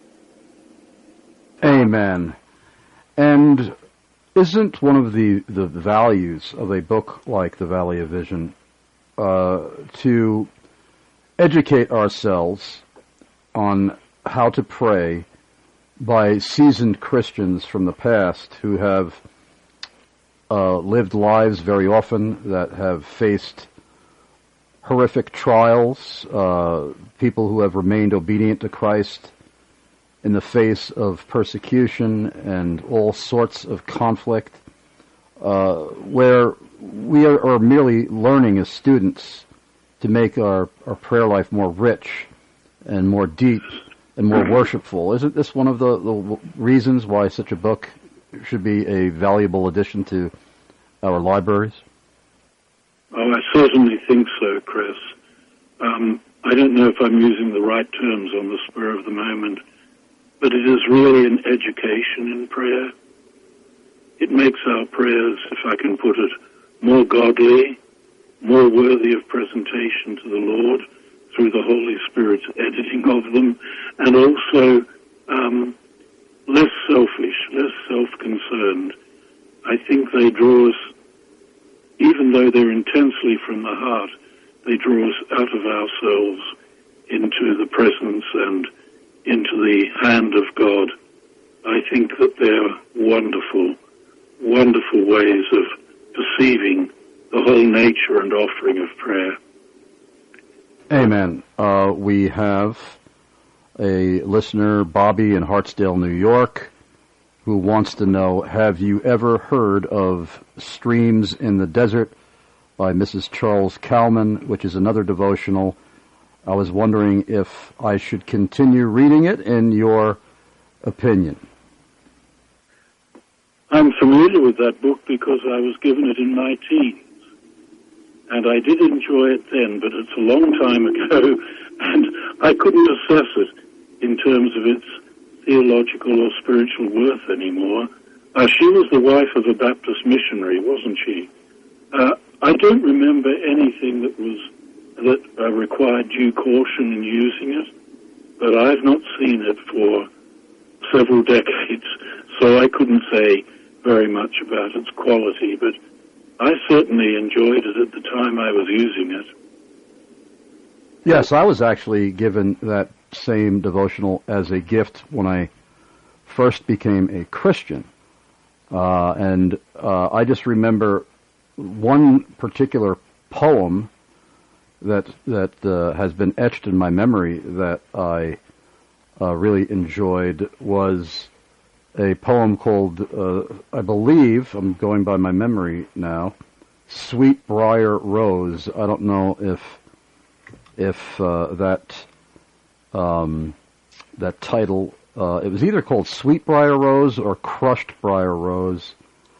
Speaker 2: Amen. And isn't one of the, the values of a book like The Valley of Vision uh, to educate ourselves on how to pray by seasoned Christians from the past who have uh, lived lives very often that have faced horrific trials, uh, people who have remained obedient to Christ in the face of persecution and all sorts of conflict, uh, where we are, are merely learning as students to make our, our prayer life more rich and more deep and more worshipful. Isn't this one of the, the reasons why such a book should be a valuable addition to our libraries?
Speaker 3: Oh, I certainly think so, Chris. Um, I don't know if I'm using the right terms on the spur of the moment, but it is really an education in prayer. It makes our prayers, if I can put it, more godly, more worthy of presentation to the Lord through the Holy Spirit's editing of them, and also um, less selfish, less self-concerned. I think they draw us, even though they're intensely from the heart, they draw us out of ourselves into the presence and into the hand of God. I think that they're wonderful, wonderful ways of perceiving the whole nature and offering of prayer.
Speaker 2: Amen. Uh, we have a listener, Bobby in Hartsdale, New York, who wants to know, have you ever heard of Streams in the Desert by Missus Charles Kalman, which is another devotional? I was wondering if I should continue reading it, in your opinion.
Speaker 3: I'm familiar with that book because I was given it in my teens. And I did enjoy it then, but it's a long time ago, and I couldn't assess it in terms of its theological or spiritual worth anymore. Uh, she was the wife of a Baptist missionary, wasn't she? Uh, I don't remember anything that was that uh, required due caution in using it, but I've not seen it for several decades, so I couldn't say very much about its quality, but I certainly enjoyed it at the time I was using it.
Speaker 2: Yes, I was actually given that same devotional as a gift when I first became a Christian. Uh, and uh, I just remember one particular poem that that uh, has been etched in my memory that I uh, really enjoyed was a poem called, uh, I believe, I'm going by my memory now, Sweet Briar Rose. I don't know if if uh, that um, that title, uh, it was either called Sweet Briar Rose or Crushed Briar Rose.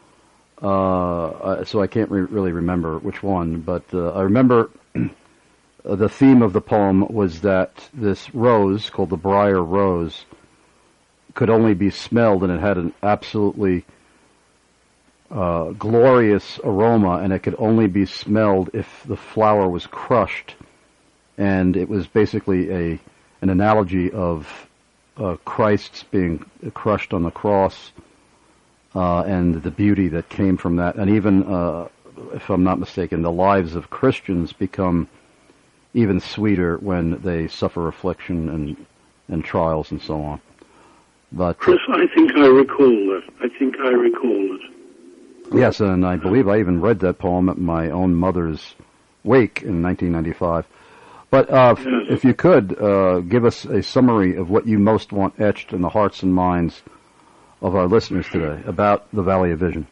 Speaker 2: Uh, so I can't re- really remember which one, but uh, I remember the theme of the poem was that this rose, called the Briar Rose, could only be smelled, and it had an absolutely uh, glorious aroma, and it could only be smelled if the flower was crushed. And it was basically a an analogy of uh, Christ's being crushed on the cross, uh, and the beauty that came from that. And even, uh, if I'm not mistaken, the lives of Christians become even sweeter when they suffer affliction and, and trials and so on. But
Speaker 3: Chris, I think I recall that. I think I recall it.
Speaker 2: Yes, and I believe I even read that poem at my own mother's wake in nineteen ninety-five. But uh, yes. if you could, uh, give us a summary of what you most want etched in the hearts and minds of our listeners today about the Valley of Vision.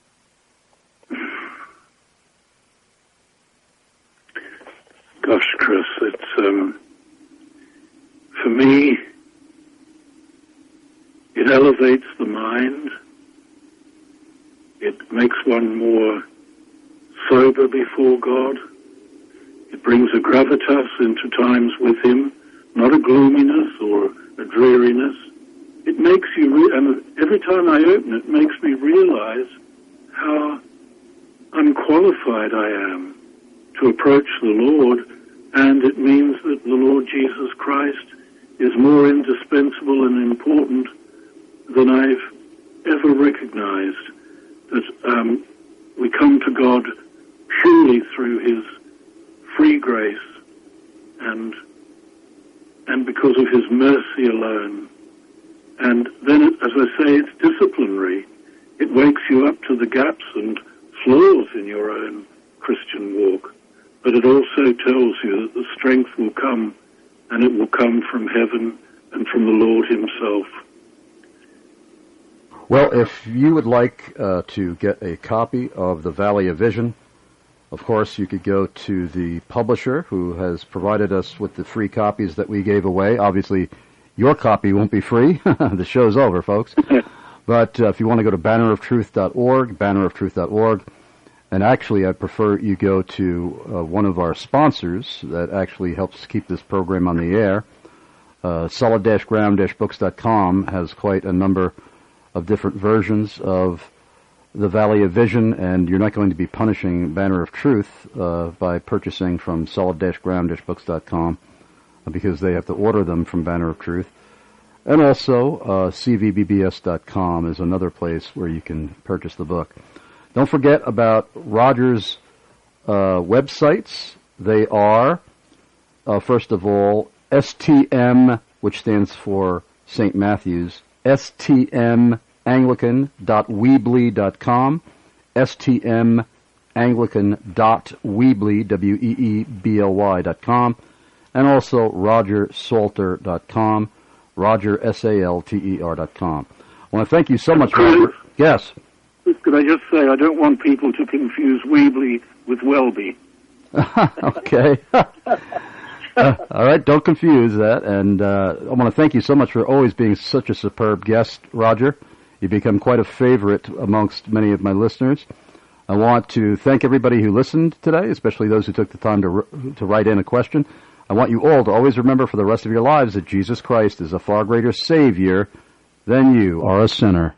Speaker 3: Gosh, Chris, it's, um, for me, it elevates the mind. It makes one more sober before God. It brings a gravitas into times with Him, not a gloominess or a dreariness. It makes you, re- and every time I open it, it makes me realize how unqualified I am to approach the Lord, and it means that the Lord Jesus Christ is more indispensable and important than I've ever recognized. That um, we come to God purely through His free grace and and because of His mercy alone. And then, it, as I say, it's disciplinary. It wakes you up to the gaps and flaws in your own Christian walk. But it also tells you that the strength will come, and it will come from heaven and from the Lord Himself.
Speaker 2: Well, if you would like uh, to get a copy of The Valley of Vision, of course, you could go to the publisher who has provided us with the free copies that we gave away. Obviously, your copy won't be free. The show's over, folks. But uh, if you want to go to banner of truth dot org, banner of truth dot org, and actually I prefer you go to uh, one of our sponsors that actually helps keep this program on the air. Uh, solid dash ground dash books dot com has quite a number of different versions of the Valley of Vision, and you're not going to be punishing Banner of Truth uh, by purchasing from solid dash ground dash books dot com uh, because they have to order them from Banner of Truth. And also, uh, c v b b s dot com is another place where you can purchase the book. Don't forget about Roger's uh, websites. They are, uh, first of all, S T M, which stands for Saint Matthew's, S T M Anglican dot weebly dot com, S T M Anglican dot weebly, W E E B L Y dot com, and also Roger Salter dot com, Roger, S A L T E R dot com. I want to thank you so much, Roger. Yes?
Speaker 3: Could I just say, I don't want people to confuse Weebly with Welby.
Speaker 2: Okay. Uh, all right, don't confuse that. And uh, I want to thank you so much for always being such a superb guest, Roger. You've become quite a favorite amongst many of my listeners. I want to thank everybody who listened today, especially those who took the time to to write in a question. I want you all to always remember for the rest of your lives that Jesus Christ is a far greater Savior than you are a sinner.